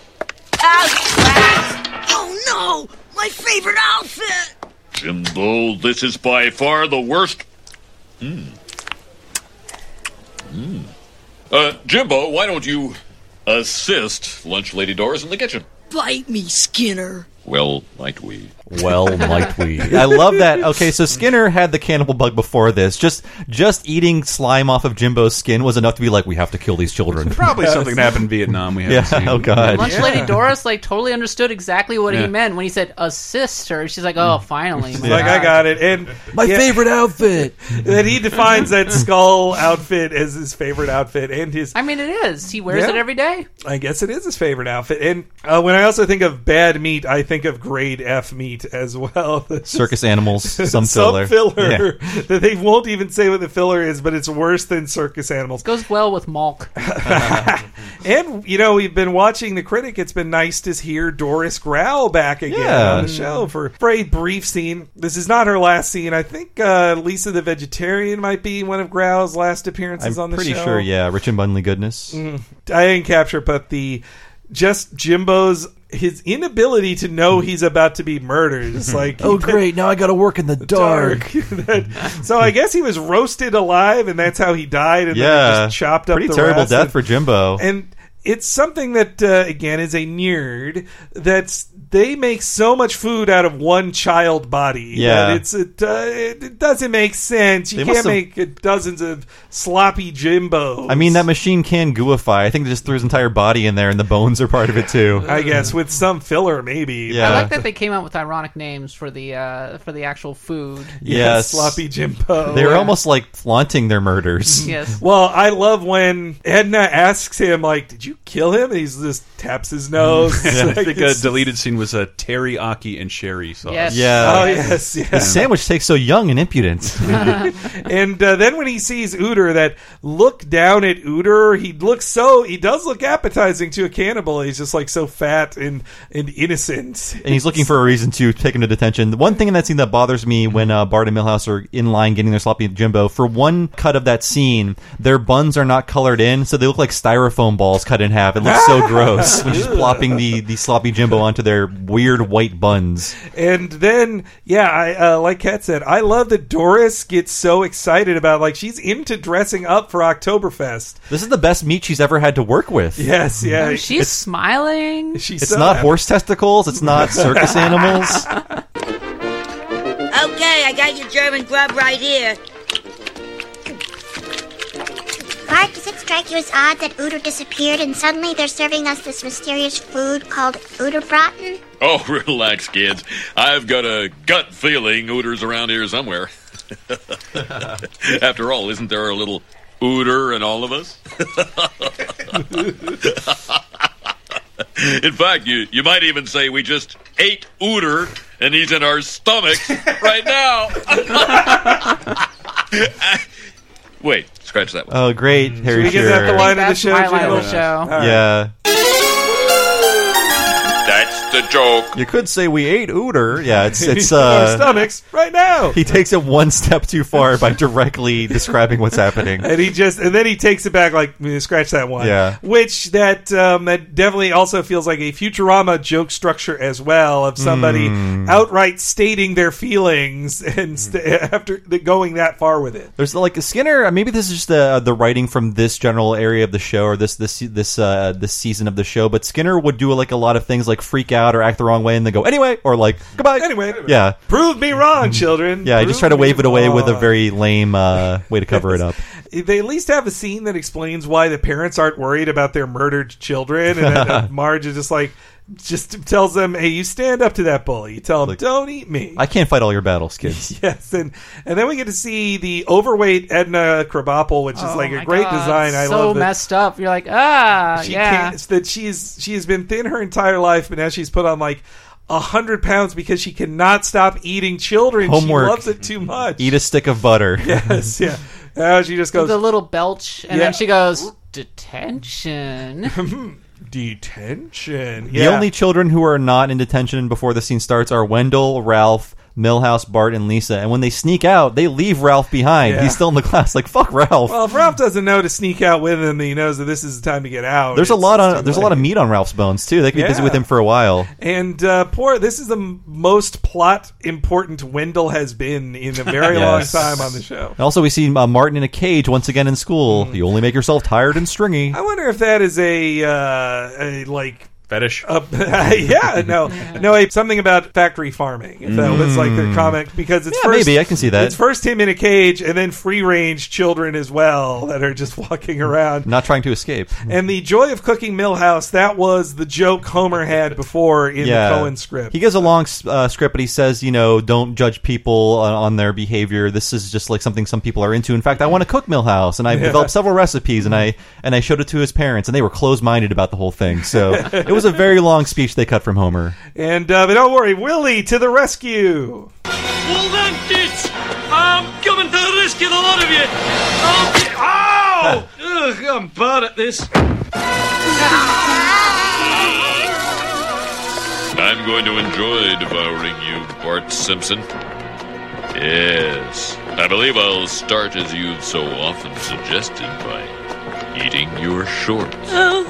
[SPEAKER 7] Oh, no! My favorite outfit!
[SPEAKER 21] Jimbo, this is by far the worst. Jimbo, why don't you assist Lunch Lady Doris in the kitchen.
[SPEAKER 9] Bite me, Skinner.
[SPEAKER 21] Well, might we?
[SPEAKER 2] Well, might we? I love that. Okay, so Skinner had the cannibal bug before this. Just eating slime off of Jimbo's skin was enough to be like, we have to kill these children.
[SPEAKER 4] Probably something that happened in Vietnam. We haven't seen.
[SPEAKER 2] Oh god.
[SPEAKER 5] Lunch Lady Doris totally understood exactly what he meant when he said assist her. She's like, oh, finally.
[SPEAKER 3] She's like, I got it. And
[SPEAKER 2] my favorite outfit.
[SPEAKER 3] That he defines that skull outfit as his favorite outfit, and his.
[SPEAKER 5] I mean, it is. He wears it every day.
[SPEAKER 3] I guess it is his favorite outfit. And when I also think of bad meat, I think of grade F meat as well.
[SPEAKER 2] Circus animals, some filler.
[SPEAKER 3] That they won't even say what the filler is, but it's worse than circus animals.
[SPEAKER 5] Goes well with Malk.
[SPEAKER 3] And, we've been watching The Critic. It's been nice to hear Doris Growl back again on the show for a brief scene. This is not her last scene. I think Lisa the Vegetarian might be one of Growl's last appearances on the show.
[SPEAKER 2] I'm pretty sure, yeah. Rich and Bunley goodness.
[SPEAKER 3] I didn't capture, but just Jimbo's his inability to know he's about to be murdered. It's like,
[SPEAKER 2] oh great, now I gotta work in the dark.
[SPEAKER 3] So I guess he was roasted alive, and that's how he died. And then he just chopped up
[SPEAKER 2] pretty
[SPEAKER 3] the
[SPEAKER 2] terrible
[SPEAKER 3] rest.
[SPEAKER 2] death for Jimbo.
[SPEAKER 3] And it's something that again is a nerd they make so much food out of one child body.
[SPEAKER 2] Yeah,
[SPEAKER 3] it doesn't make sense. You can't make dozens of sloppy Jimbos.
[SPEAKER 2] I mean, that machine can gooify. I think they just threw his entire body in there, and the bones are part of it too.
[SPEAKER 3] I guess with some filler, maybe.
[SPEAKER 2] Yeah.
[SPEAKER 5] I like that they came out with ironic names for the actual food.
[SPEAKER 2] Yes,
[SPEAKER 3] sloppy Jimbo.
[SPEAKER 2] They were almost like flaunting their murders.
[SPEAKER 5] Yes.
[SPEAKER 3] Well, I love when Edna asks him, like, "Did you kill him?" And he just taps his nose.
[SPEAKER 4] I think a deleted scene was a teriyaki and sherry sauce.
[SPEAKER 5] Yes.
[SPEAKER 2] Yeah.
[SPEAKER 3] Oh, yes.
[SPEAKER 2] The sandwich tastes so young and impudent.
[SPEAKER 3] And then when he sees Uter, that look down at Uter, he does look appetizing to a cannibal. He's just like so fat and innocent.
[SPEAKER 2] And he's looking for a reason to take him to detention. The one thing in that scene that bothers me when Bart and Milhouse are in line getting their sloppy Jimbo, for one cut of that scene, their buns are not colored in, so they look like styrofoam balls cut in half. It looks so gross when she's plopping the sloppy Jimbo onto their weird white buns.
[SPEAKER 3] And then, I like Kat said, I love that Doris gets so excited about, like, she's into dressing up for Oktoberfest.
[SPEAKER 2] This is the best meat she's ever had to work with.
[SPEAKER 3] Yes, yeah.
[SPEAKER 5] She's smiling.
[SPEAKER 2] It's not horse testicles. It's not circus animals.
[SPEAKER 1] Okay, I got your German grub right here.
[SPEAKER 22] Bart, does it strike you as odd that Uter disappeared and suddenly they're serving us this mysterious food called Uterbraten?
[SPEAKER 21] Oh, relax, kids. I've got a gut feeling Uter's around here somewhere. After all, isn't there a little Uter in all of us? In fact, you might even say we just ate Uter and he's in our stomachs right now. Wait, scratch that one.
[SPEAKER 2] Oh, great, Harry
[SPEAKER 3] Should we get
[SPEAKER 2] Shearer.
[SPEAKER 3] that the line of the
[SPEAKER 5] That's
[SPEAKER 3] show?
[SPEAKER 5] my line of the
[SPEAKER 3] Jim?
[SPEAKER 5] show.
[SPEAKER 3] All right.
[SPEAKER 2] Yeah.
[SPEAKER 21] That's the joke.
[SPEAKER 2] You could say we ate Uter. Yeah, it's
[SPEAKER 3] our stomachs right now.
[SPEAKER 2] He takes it one step too far by directly describing what's happening.
[SPEAKER 3] And then he takes it back like, scratch that one.
[SPEAKER 2] Yeah.
[SPEAKER 3] Which that definitely also feels like a Futurama joke structure as well, of somebody outright stating their feelings and after going that far with it.
[SPEAKER 2] There's like a Skinner. Maybe this is just the writing from this general area of the show or this season of the show. But Skinner would do like a lot of things like freak out or act the wrong way and then go anyway or like goodbye.
[SPEAKER 3] Anyway.
[SPEAKER 2] Yeah.
[SPEAKER 3] Prove me wrong, children.
[SPEAKER 2] Yeah, I just try to wave it away with a very lame way to cover it up.
[SPEAKER 3] They at least have a scene that explains why the parents aren't worried about their murdered children, and then Marge is just tells them, "Hey, you stand up to that bully. You tell him, don't eat me.
[SPEAKER 2] I can't fight all your battles, kids."
[SPEAKER 3] Yes, and then we get to see the overweight Edna Krabappel, which is like a great design. I love
[SPEAKER 5] so
[SPEAKER 3] that.
[SPEAKER 5] messed up. You're like,
[SPEAKER 3] She can't, that she has been thin her entire life, but now she's put on like 100 pounds because she cannot stop eating children.
[SPEAKER 2] Homework.
[SPEAKER 3] She loves it too much.
[SPEAKER 2] Eat a stick of butter.
[SPEAKER 3] Yes, yeah. Now she just goes
[SPEAKER 5] the little belch, and then she goes, detention.
[SPEAKER 3] Detention.
[SPEAKER 2] The only children who are not in detention before the scene starts are Wendell, Ralph, Milhouse, Bart, and Lisa. And when they sneak out, they leave Ralph behind.
[SPEAKER 3] Yeah.
[SPEAKER 2] He's still in the class. Like, fuck Ralph.
[SPEAKER 3] Well, if Ralph doesn't know to sneak out with him, he knows that this is the time to get out.
[SPEAKER 2] There's a lot of meat on Ralph's bones too. They could be busy with him for a while.
[SPEAKER 3] And this is the most plot important Wendell has been in a very long time on the show.
[SPEAKER 2] And also, we see Martin in a cage once again in school. You only make yourself tired and stringy.
[SPEAKER 3] I wonder if that is a
[SPEAKER 4] fetish.
[SPEAKER 3] Something about factory farming. If that was like their comic, because it's first,
[SPEAKER 2] maybe I can see that.
[SPEAKER 3] It's first him in a cage, and then free range children as well that are just walking around,
[SPEAKER 2] not trying to escape.
[SPEAKER 3] And the joy of cooking Milhouse, that was the joke Homer had before in the Coen script.
[SPEAKER 2] He gives a long script, but he says, don't judge people on their behavior. This is just like something some people are into. In fact, I want to cook Milhouse, and I developed several recipes, and I showed it to his parents, and they were closed-minded about the whole thing. So it was a very long speech they cut from Homer.
[SPEAKER 3] And but don't worry, Willie to the rescue.
[SPEAKER 13] Hold on, kids. I'm coming to rescue the lot of you. Ow! Ugh, I'm bad at this.
[SPEAKER 21] I'm going to enjoy devouring you, Bart Simpson. Yes, I believe I'll start as you've so often suggested by eating your shorts.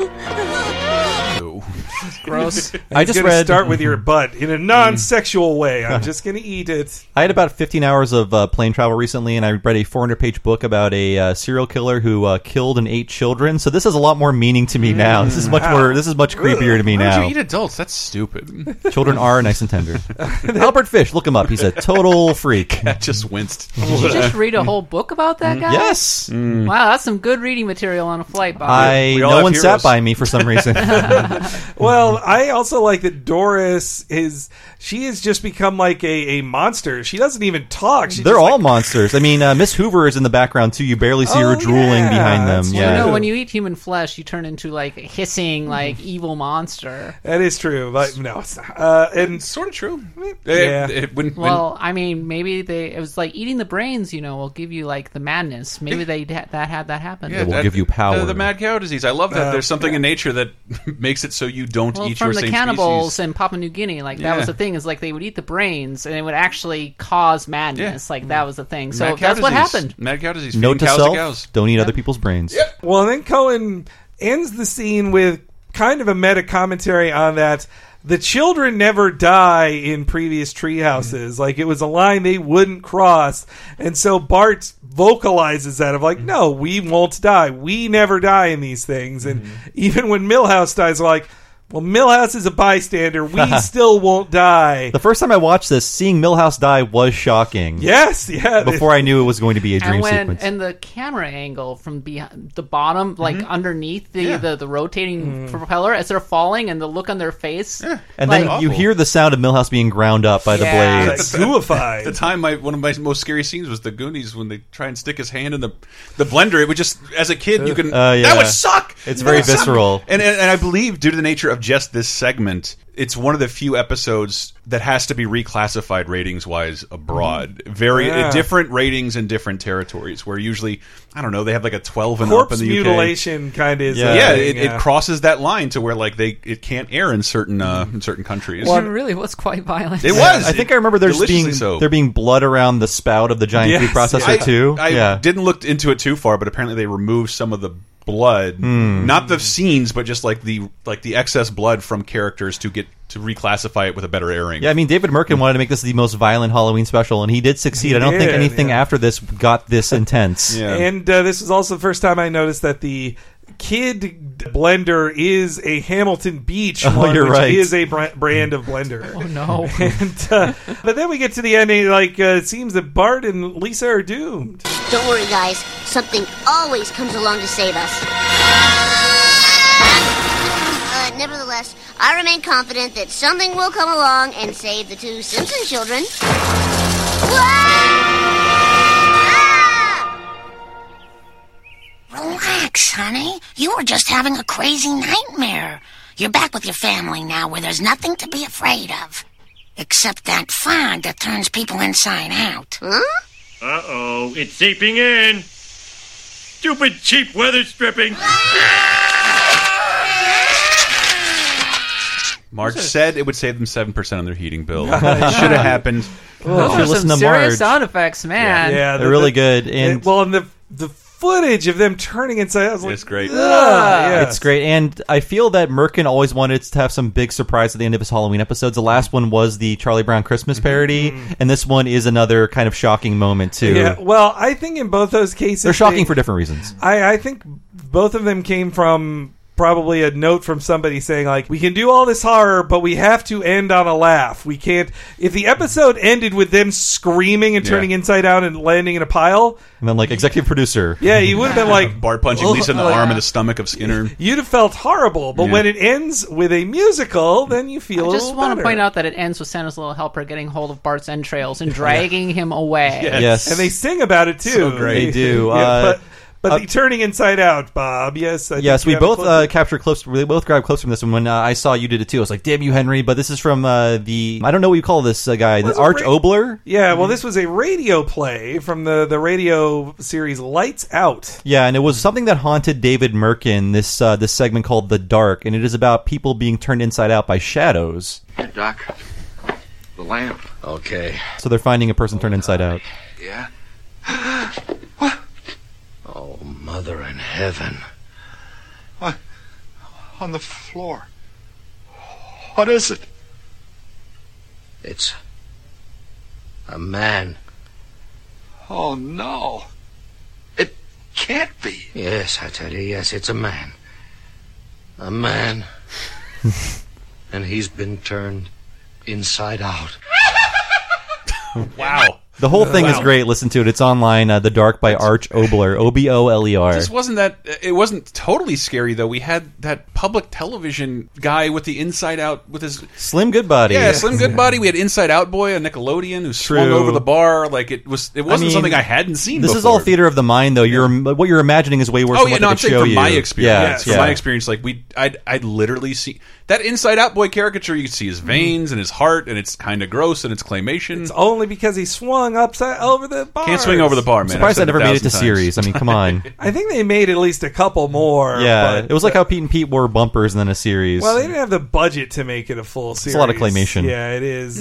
[SPEAKER 5] Gross.
[SPEAKER 2] I just read
[SPEAKER 3] start with your butt in a non-sexual way. I'm just going to eat it.
[SPEAKER 2] I had about 15 hours of plane travel recently, and I read a 400-page book about a serial killer who killed and ate children. So this has a lot more meaning to me now. This is much more. This is much creepier to me
[SPEAKER 4] Why
[SPEAKER 2] now.
[SPEAKER 4] would you eat adults? That's stupid.
[SPEAKER 2] Children are nice and tender. Albert Fish, look him up. He's a total freak.
[SPEAKER 4] That just winced.
[SPEAKER 5] Did you just read a whole book about that guy?
[SPEAKER 2] Yes.
[SPEAKER 5] Wow, that's some good reading material on a flight, Bob.
[SPEAKER 2] No one sat by me for some reason.
[SPEAKER 3] Well, I also like that Doris she has just become like a monster. She doesn't even talk.
[SPEAKER 2] They're all monsters. I mean, Miss Hoover is in the background too. You barely see her drooling behind them. Yeah.
[SPEAKER 5] When you eat human flesh, you turn into like a hissing, like evil monster.
[SPEAKER 3] That is true, but no, it's not. And
[SPEAKER 4] it's sort of true.
[SPEAKER 5] Well, I mean, maybe it was like eating the brains. Will give you like the madness. Maybe they had that happen.
[SPEAKER 2] Yeah, it will give you power.
[SPEAKER 4] The mad cow disease. I love that. There's something in nature that makes it so you don't eat your same species.
[SPEAKER 5] From the cannibals in Papua New Guinea, that was the thing. Is like they would eat the brains and it would actually cause madness. Like that was the thing. So that's what happened.
[SPEAKER 4] Mad cow disease.
[SPEAKER 2] Note to
[SPEAKER 4] cows
[SPEAKER 2] self:
[SPEAKER 4] cows.
[SPEAKER 2] don't eat other people's brains.
[SPEAKER 3] Yep. Well, and then Coen ends the scene with kind of a meta commentary on that. The children never die in previous treehouses. Like, it was a line they wouldn't cross. And so Bart vocalizes that of like, no, we won't die. We never die in these things. And even when Milhouse dies, like, well, Milhouse is a bystander. We still won't die.
[SPEAKER 2] The first time I watched this, seeing Milhouse die was shocking.
[SPEAKER 3] Yes, yeah.
[SPEAKER 2] Before I knew it was going to be a dream sequence.
[SPEAKER 5] And the camera angle from behind the bottom, like underneath the rotating propeller as they're falling, and the look on their face. Yeah.
[SPEAKER 2] And then you hear the sound of Milhouse being ground up by the blades.
[SPEAKER 3] Gooified.
[SPEAKER 4] At the time, one of my most scary scenes was the Goonies when they try and stick his hand in the blender. It would just, as a kid, you can that would suck.
[SPEAKER 2] It's very visceral.
[SPEAKER 4] And I believe, due to the nature of just this segment, it's one of the few episodes that has to be reclassified ratings-wise abroad. Very different ratings in different territories, where usually, I don't know, they have like a 12 and up in the UK.
[SPEAKER 3] Corpse mutilation kind of is
[SPEAKER 4] it crosses that line to where like it can't air in certain countries.
[SPEAKER 5] Well, it really was quite violent.
[SPEAKER 4] It was.
[SPEAKER 2] I think I remember there being blood around the spout of the giant food processor too.
[SPEAKER 4] I didn't look into it too far, but apparently they removed some of the blood, not the scenes, but just like the excess blood from characters to reclassify it with a better airing.
[SPEAKER 2] Yeah, I mean, David Merkin wanted to make this the most violent Halloween special, and he did succeed. I don't think anything after this got this intense.
[SPEAKER 3] And this was also the first time I noticed that the kid blender is a Hamilton Beach one, which is a brand of blender.
[SPEAKER 5] Oh no!
[SPEAKER 3] And, but then we get to the ending. Like it seems that Bart and Lisa are doomed.
[SPEAKER 8] Don't worry, guys. Something always comes along to save us. Nevertheless, I remain confident that something will come along and save the two Simpson children.
[SPEAKER 7] Relax, honey. You were just having a crazy nightmare. You're back with your family now, where there's nothing to be afraid of. Except that fog that turns people inside out.
[SPEAKER 8] Huh?
[SPEAKER 6] Uh-oh, it's seeping in. Stupid cheap weather stripping.
[SPEAKER 4] Marge said it would save them 7% on their heating bill. It should have happened.
[SPEAKER 5] Those are some serious sound effects, man.
[SPEAKER 3] Yeah,
[SPEAKER 2] they're really good. And
[SPEAKER 3] the footage of them turning inside out,
[SPEAKER 4] it's great.
[SPEAKER 2] It's great. And I feel that Merkin always wanted to have some big surprise at the end of his Halloween episodes. The last one was the Charlie Brown Christmas parody, and this one is another kind of shocking moment too.
[SPEAKER 3] Yeah, well, I think in both those cases
[SPEAKER 2] they're shocking for different reasons.
[SPEAKER 3] I think both of them came from probably a note from somebody saying, like, we can do all this horror, but we have to end on a laugh. We can't... If the episode ended with them screaming and turning inside out and landing in a pile...
[SPEAKER 2] And then, like, executive producer...
[SPEAKER 3] Yeah, you would have been like...
[SPEAKER 4] Bart punching Lisa in the arm and the stomach of Skinner.
[SPEAKER 3] You'd have felt horrible, but when it ends with a musical, then you feel a little better.
[SPEAKER 5] I just want to point out that it ends with Santa's little helper getting hold of Bart's entrails and dragging him away.
[SPEAKER 2] Yes.
[SPEAKER 3] And they sing about it, too.
[SPEAKER 4] So great.
[SPEAKER 2] They do.
[SPEAKER 3] But the turning inside out, Bob, yes.
[SPEAKER 2] Yes, we both captured clips. We both grabbed clips from this one. When I saw you did it too, I was like, "Damn you, Henry!" But this is from I don't know what you call this guy, the Arch Obler.
[SPEAKER 3] Yeah, well, this was a radio play from the radio series Lights Out.
[SPEAKER 2] Yeah, and it was something that haunted David Merkin. This segment called The Dark, and it is about people being turned inside out by shadows.
[SPEAKER 15] Hey, Doc, the lamp. Okay.
[SPEAKER 2] So they're finding a person turned inside out.
[SPEAKER 15] Yeah. Oh, Mother in heaven. What? On the floor. What is it? It's a man. Oh, no. It can't be. Yes, I tell you, yes, it's a man. A man. And he's been turned inside out.
[SPEAKER 4] Wow.
[SPEAKER 2] The whole thing is great. Listen to it. It's online. The Dark by Arch Obler. Obler.
[SPEAKER 4] It wasn't totally scary, though. We had that public television guy with the Inside Out, with his...
[SPEAKER 2] Slim Goodbody.
[SPEAKER 4] Yeah, Slim Goodbody. We had Inside Out Boy on Nickelodeon who swung over the bar. Like, it wasn't something I hadn't seen
[SPEAKER 2] This
[SPEAKER 4] before.
[SPEAKER 2] is all theater of the mind, though. What you're imagining is way worse than what they
[SPEAKER 4] I'm
[SPEAKER 2] could
[SPEAKER 4] saying
[SPEAKER 2] show
[SPEAKER 4] from
[SPEAKER 2] you.
[SPEAKER 4] my experience.
[SPEAKER 2] Yeah,
[SPEAKER 4] from my experience, like, I'd literally see... That Inside Out Boy caricature, you could see his veins and his heart, and it's kind of gross, and it's claymation.
[SPEAKER 3] It's only because he swung upside over the bar.
[SPEAKER 4] Can't swing over the bar, man.
[SPEAKER 2] Surprised I never made it to series. I mean, come on.
[SPEAKER 3] I think they made at least a couple more.
[SPEAKER 2] Yeah, it was like how Pete and Pete wore bumpers and then a series.
[SPEAKER 3] Well, they didn't have the budget to make it a full series.
[SPEAKER 2] It's a lot of claymation.
[SPEAKER 3] Yeah, it is.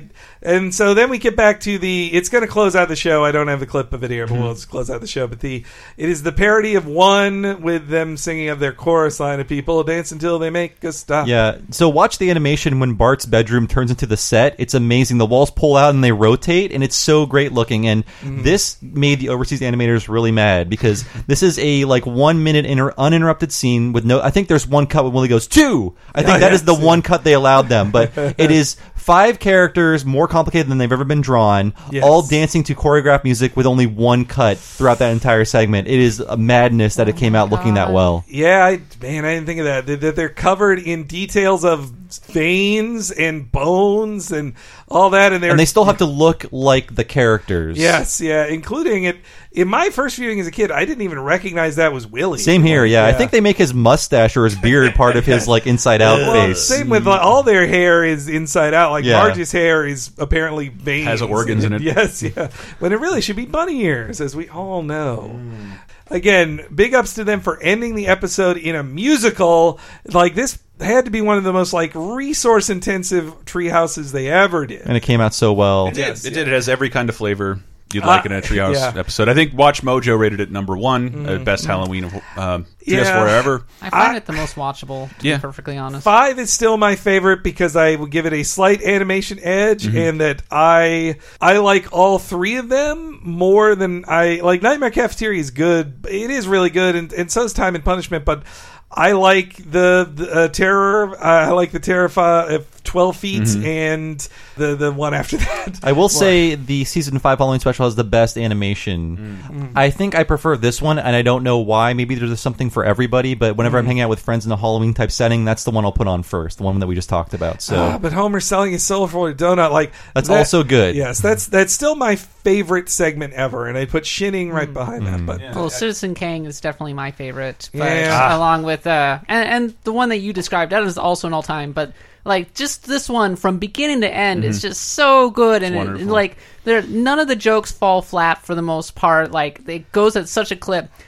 [SPEAKER 3] And so then we get back to it's going to close out the show. I don't have the clip of it here, but we'll just close out the show. But it is the parody of One with them singing of their chorus line of people dance until they make us stop.
[SPEAKER 2] Yeah, so watch the animation when Bart's bedroom turns into the set. It's amazing. The walls pull out and they rotate, and it's so great looking. And this made the overseas animators really mad because this is a 1 minute uninterrupted scene with no... I think there's one cut when Willie goes, 2! I think that is the one cut they allowed them. But it is 5 characters, more complicated than they've ever been drawn, all dancing to choreographed music with only one cut throughout that entire segment. It is a madness that it came out looking that well.
[SPEAKER 3] Yeah, I didn't think of that. That they're covered in details of veins and bones and all that, and
[SPEAKER 2] they still have to look like the characters.
[SPEAKER 3] Yes, yeah, including it. In my first viewing as a kid, I didn't even recognize that was Willie.
[SPEAKER 2] Same here, yeah. I think they make his mustache or his beard part of his inside out face.
[SPEAKER 3] Same with all their hair is inside out. Like Marge's hair is apparently veins.
[SPEAKER 4] Has organs in it.
[SPEAKER 3] Yes, yeah. When it really should be bunny ears, as we all know. Again, big ups to them for ending the episode in a musical. Like, this had to be one of the most resource intensive treehouses they ever did.
[SPEAKER 2] And it came out so well.
[SPEAKER 4] It did. It has every kind of flavor you'd like in a Treehouse episode. I think Watch Mojo rated it number 1, best Halloween of Treehouse forever.
[SPEAKER 5] I find it the most watchable, to be perfectly honest.
[SPEAKER 3] 5 is still my favorite because I would give it a slight animation edge, and that I like all 3 of them more than I like. Nightmare Cafeteria is good. It is really good, and so is Time and Punishment, but I like the Terror. I like the Terror of 12 Feet and the one after that.
[SPEAKER 2] I will say the season 5 Halloween special has the best animation. I think I prefer this one, and I don't know why. Maybe there's something for everybody, but whenever I'm hanging out with friends in a Halloween type setting, that's the one I'll put on first, the one that we just talked about. So,
[SPEAKER 3] but Homer selling his soul for a donut,
[SPEAKER 2] that's also good.
[SPEAKER 3] Yes, that's still my favorite segment ever, and I put Shinning right behind that. But
[SPEAKER 5] well, Citizen Kang is definitely my favorite, but along with and the one that you described, that is also an all time, but just this one from beginning to end is just so good, and none of the jokes fall flat for the most part. It goes at such a clip.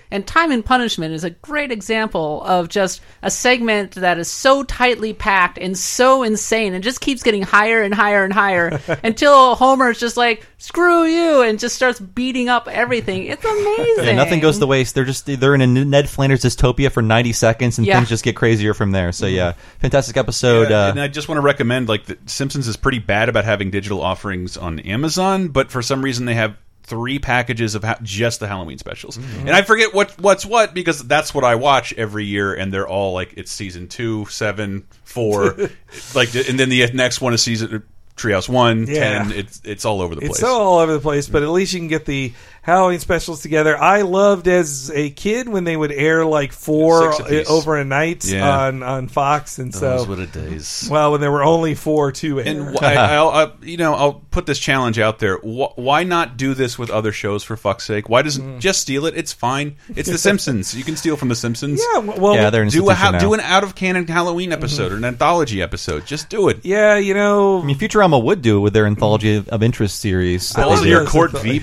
[SPEAKER 5] And Time and Punishment is a great example of just a segment that is so tightly packed and so insane and just keeps getting higher and higher and higher until Homer's just like, screw you, and just starts beating up everything. It's amazing.
[SPEAKER 2] Yeah, nothing goes to waste. They're in a Ned Flanders dystopia for 90 seconds, and things just get crazier from there. So yeah, fantastic episode.
[SPEAKER 4] And I just want to recommend, like, The Simpsons is pretty bad about having digital offerings on Amazon, but for some reason they have 3 packages of just the Halloween specials. And I forget what's what, because that's what I watch every year, and they're all like, it's season 2, 7, 4, like, and then the next one is season Treehouse 1, 10. It's all over the place.
[SPEAKER 3] It's all over the place, but at least you can get the Halloween specials together. I loved as a kid when they would air like 4 over a night on Fox, and
[SPEAKER 4] those were the days.
[SPEAKER 3] Well, when there were only 4 to air.
[SPEAKER 4] And I'll put this challenge out there. Why not do this with other shows, for fuck's sake? Why doesn't just steal it? It's fine. It's The Simpsons. You can steal from The Simpsons.
[SPEAKER 3] Yeah, well,
[SPEAKER 2] they're an
[SPEAKER 4] do
[SPEAKER 2] institution now.
[SPEAKER 4] an out of canon Halloween episode or an anthology episode. Just do it.
[SPEAKER 3] Yeah, you know,
[SPEAKER 2] I mean, Futurama would do it with their anthology of interest series.
[SPEAKER 4] That was your court veep.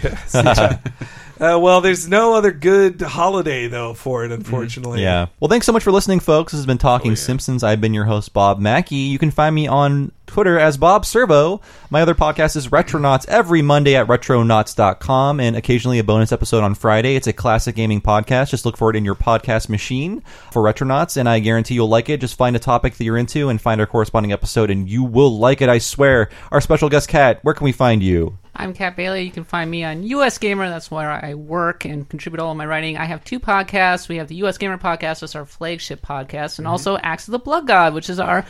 [SPEAKER 3] Well, there's no other good holiday, though, for it, unfortunately.
[SPEAKER 2] Yeah. Well, thanks so much for listening, folks. This has been Talking Simpsons. I've been your host, Bob Mackey. You can find me on Twitter as Bob Servo. My other podcast is Retronauts, every Monday at retronauts.com, and occasionally a bonus episode on Friday. It's a classic gaming podcast. Just look for it in your podcast machine for Retronauts, and I guarantee you'll like it. Just find a topic that you're into and find our corresponding episode, and you will like it, I swear. Our special guest, Kat, where can we find you?
[SPEAKER 5] I'm Kat Bailey. You can find me on US Gamer. That's where I work and contribute all of my writing. I have 2 podcasts. We have the US Gamer podcast. That's our flagship podcast. And also Axe of the Blood God, which is our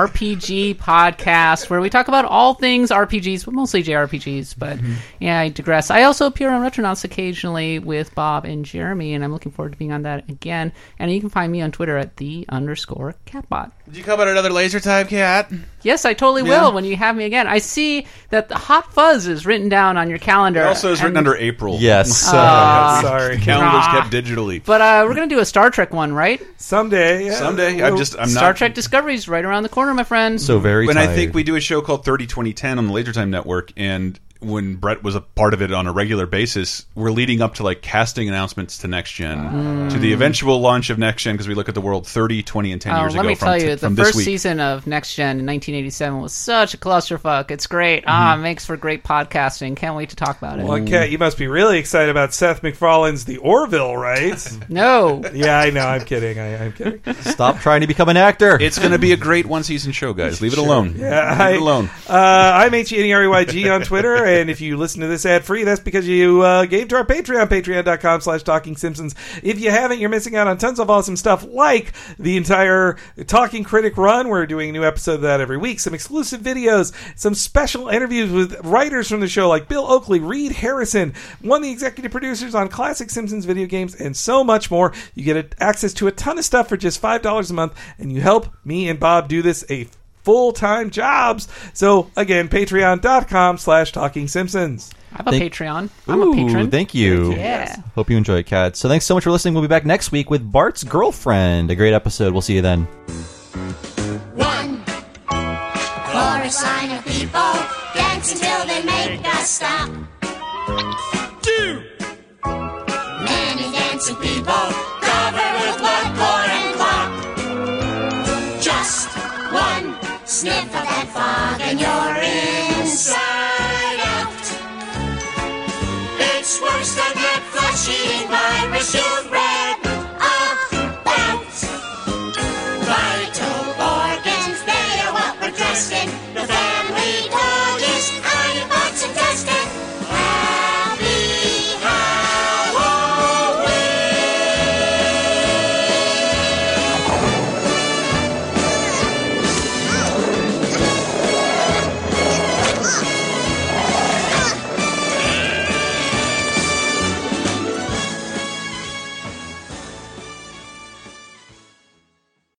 [SPEAKER 5] RPG podcast, where we talk about all things RPGs, but mostly JRPGs. But yeah, I digress. I also appear on Retronauts occasionally with Bob and Jeremy, and I'm looking forward to being on that again. And you can find me on Twitter at _Catbot.
[SPEAKER 4] Did you come out another laser time, Kat?
[SPEAKER 5] Yes, I totally will when you have me again. I see that the Hot Fuzz is written down on your calendar.
[SPEAKER 4] It also is written under April.
[SPEAKER 2] Yes.
[SPEAKER 3] Sorry.
[SPEAKER 4] The calendar's kept digitally.
[SPEAKER 5] But we're going to do a Star Trek one, right?
[SPEAKER 3] Someday. Yeah.
[SPEAKER 4] Someday. I'm
[SPEAKER 5] Star Trek Discovery's right around the corner, my friend.
[SPEAKER 2] So very
[SPEAKER 4] When
[SPEAKER 2] tired.
[SPEAKER 4] I think we do a show called 30-20-10 on the Laser Time Network, and when Brett was a part of it on a regular basis, we're leading up to like casting announcements to Next Gen, to the eventual launch of Next Gen, because we look at the world 30, 20, and 10 years ago.
[SPEAKER 5] Let me tell you, the
[SPEAKER 4] this
[SPEAKER 5] first
[SPEAKER 4] week.
[SPEAKER 5] season of Next Gen in 1987 was such a clusterfuck. It's great. It makes for great podcasting. Can't wait to talk about it.
[SPEAKER 3] Well, Kat, you must be really excited about Seth MacFarlane's The Orville, right?
[SPEAKER 5] No.
[SPEAKER 3] Yeah, I know. I'm kidding. I'm kidding.
[SPEAKER 2] Stop trying to become an actor.
[SPEAKER 4] It's going to be a great one-season show, guys. Leave it alone.
[SPEAKER 3] Yeah,
[SPEAKER 4] Leave it alone.
[SPEAKER 3] I'm HENRYG on Twitter, and if you listen to this ad-free, that's because you gave to our Patreon, patreon.com/TalkingSimpsons. If you haven't, you're missing out on tons of awesome stuff, like the entire Talking Critic run. We're doing a new episode of that every week. Some exclusive videos, some special interviews with writers from the show, like Bill Oakley, Reed Harrison, one of the executive producers on classic Simpsons video games, and so much more. You get access to a ton of stuff for just $5 a month, and you help me and Bob do this full-time jobs. So again, patreon.com/TalkingSimpsons.
[SPEAKER 5] I have a Patreon. I'm a patron.
[SPEAKER 2] Thank you.
[SPEAKER 5] Yeah.
[SPEAKER 2] Hope you enjoy it, Kat. So thanks so much for listening. We'll be back next week with Bart's Girlfriend. A great episode. We'll see you then.
[SPEAKER 22] 1, chorus line of people dance until they make us stop. 2, many dancing people covered with blood, gore, and flop. Just 1 sniff of that fog and you're inside out. It's worse than that flesh-eating virus you've read.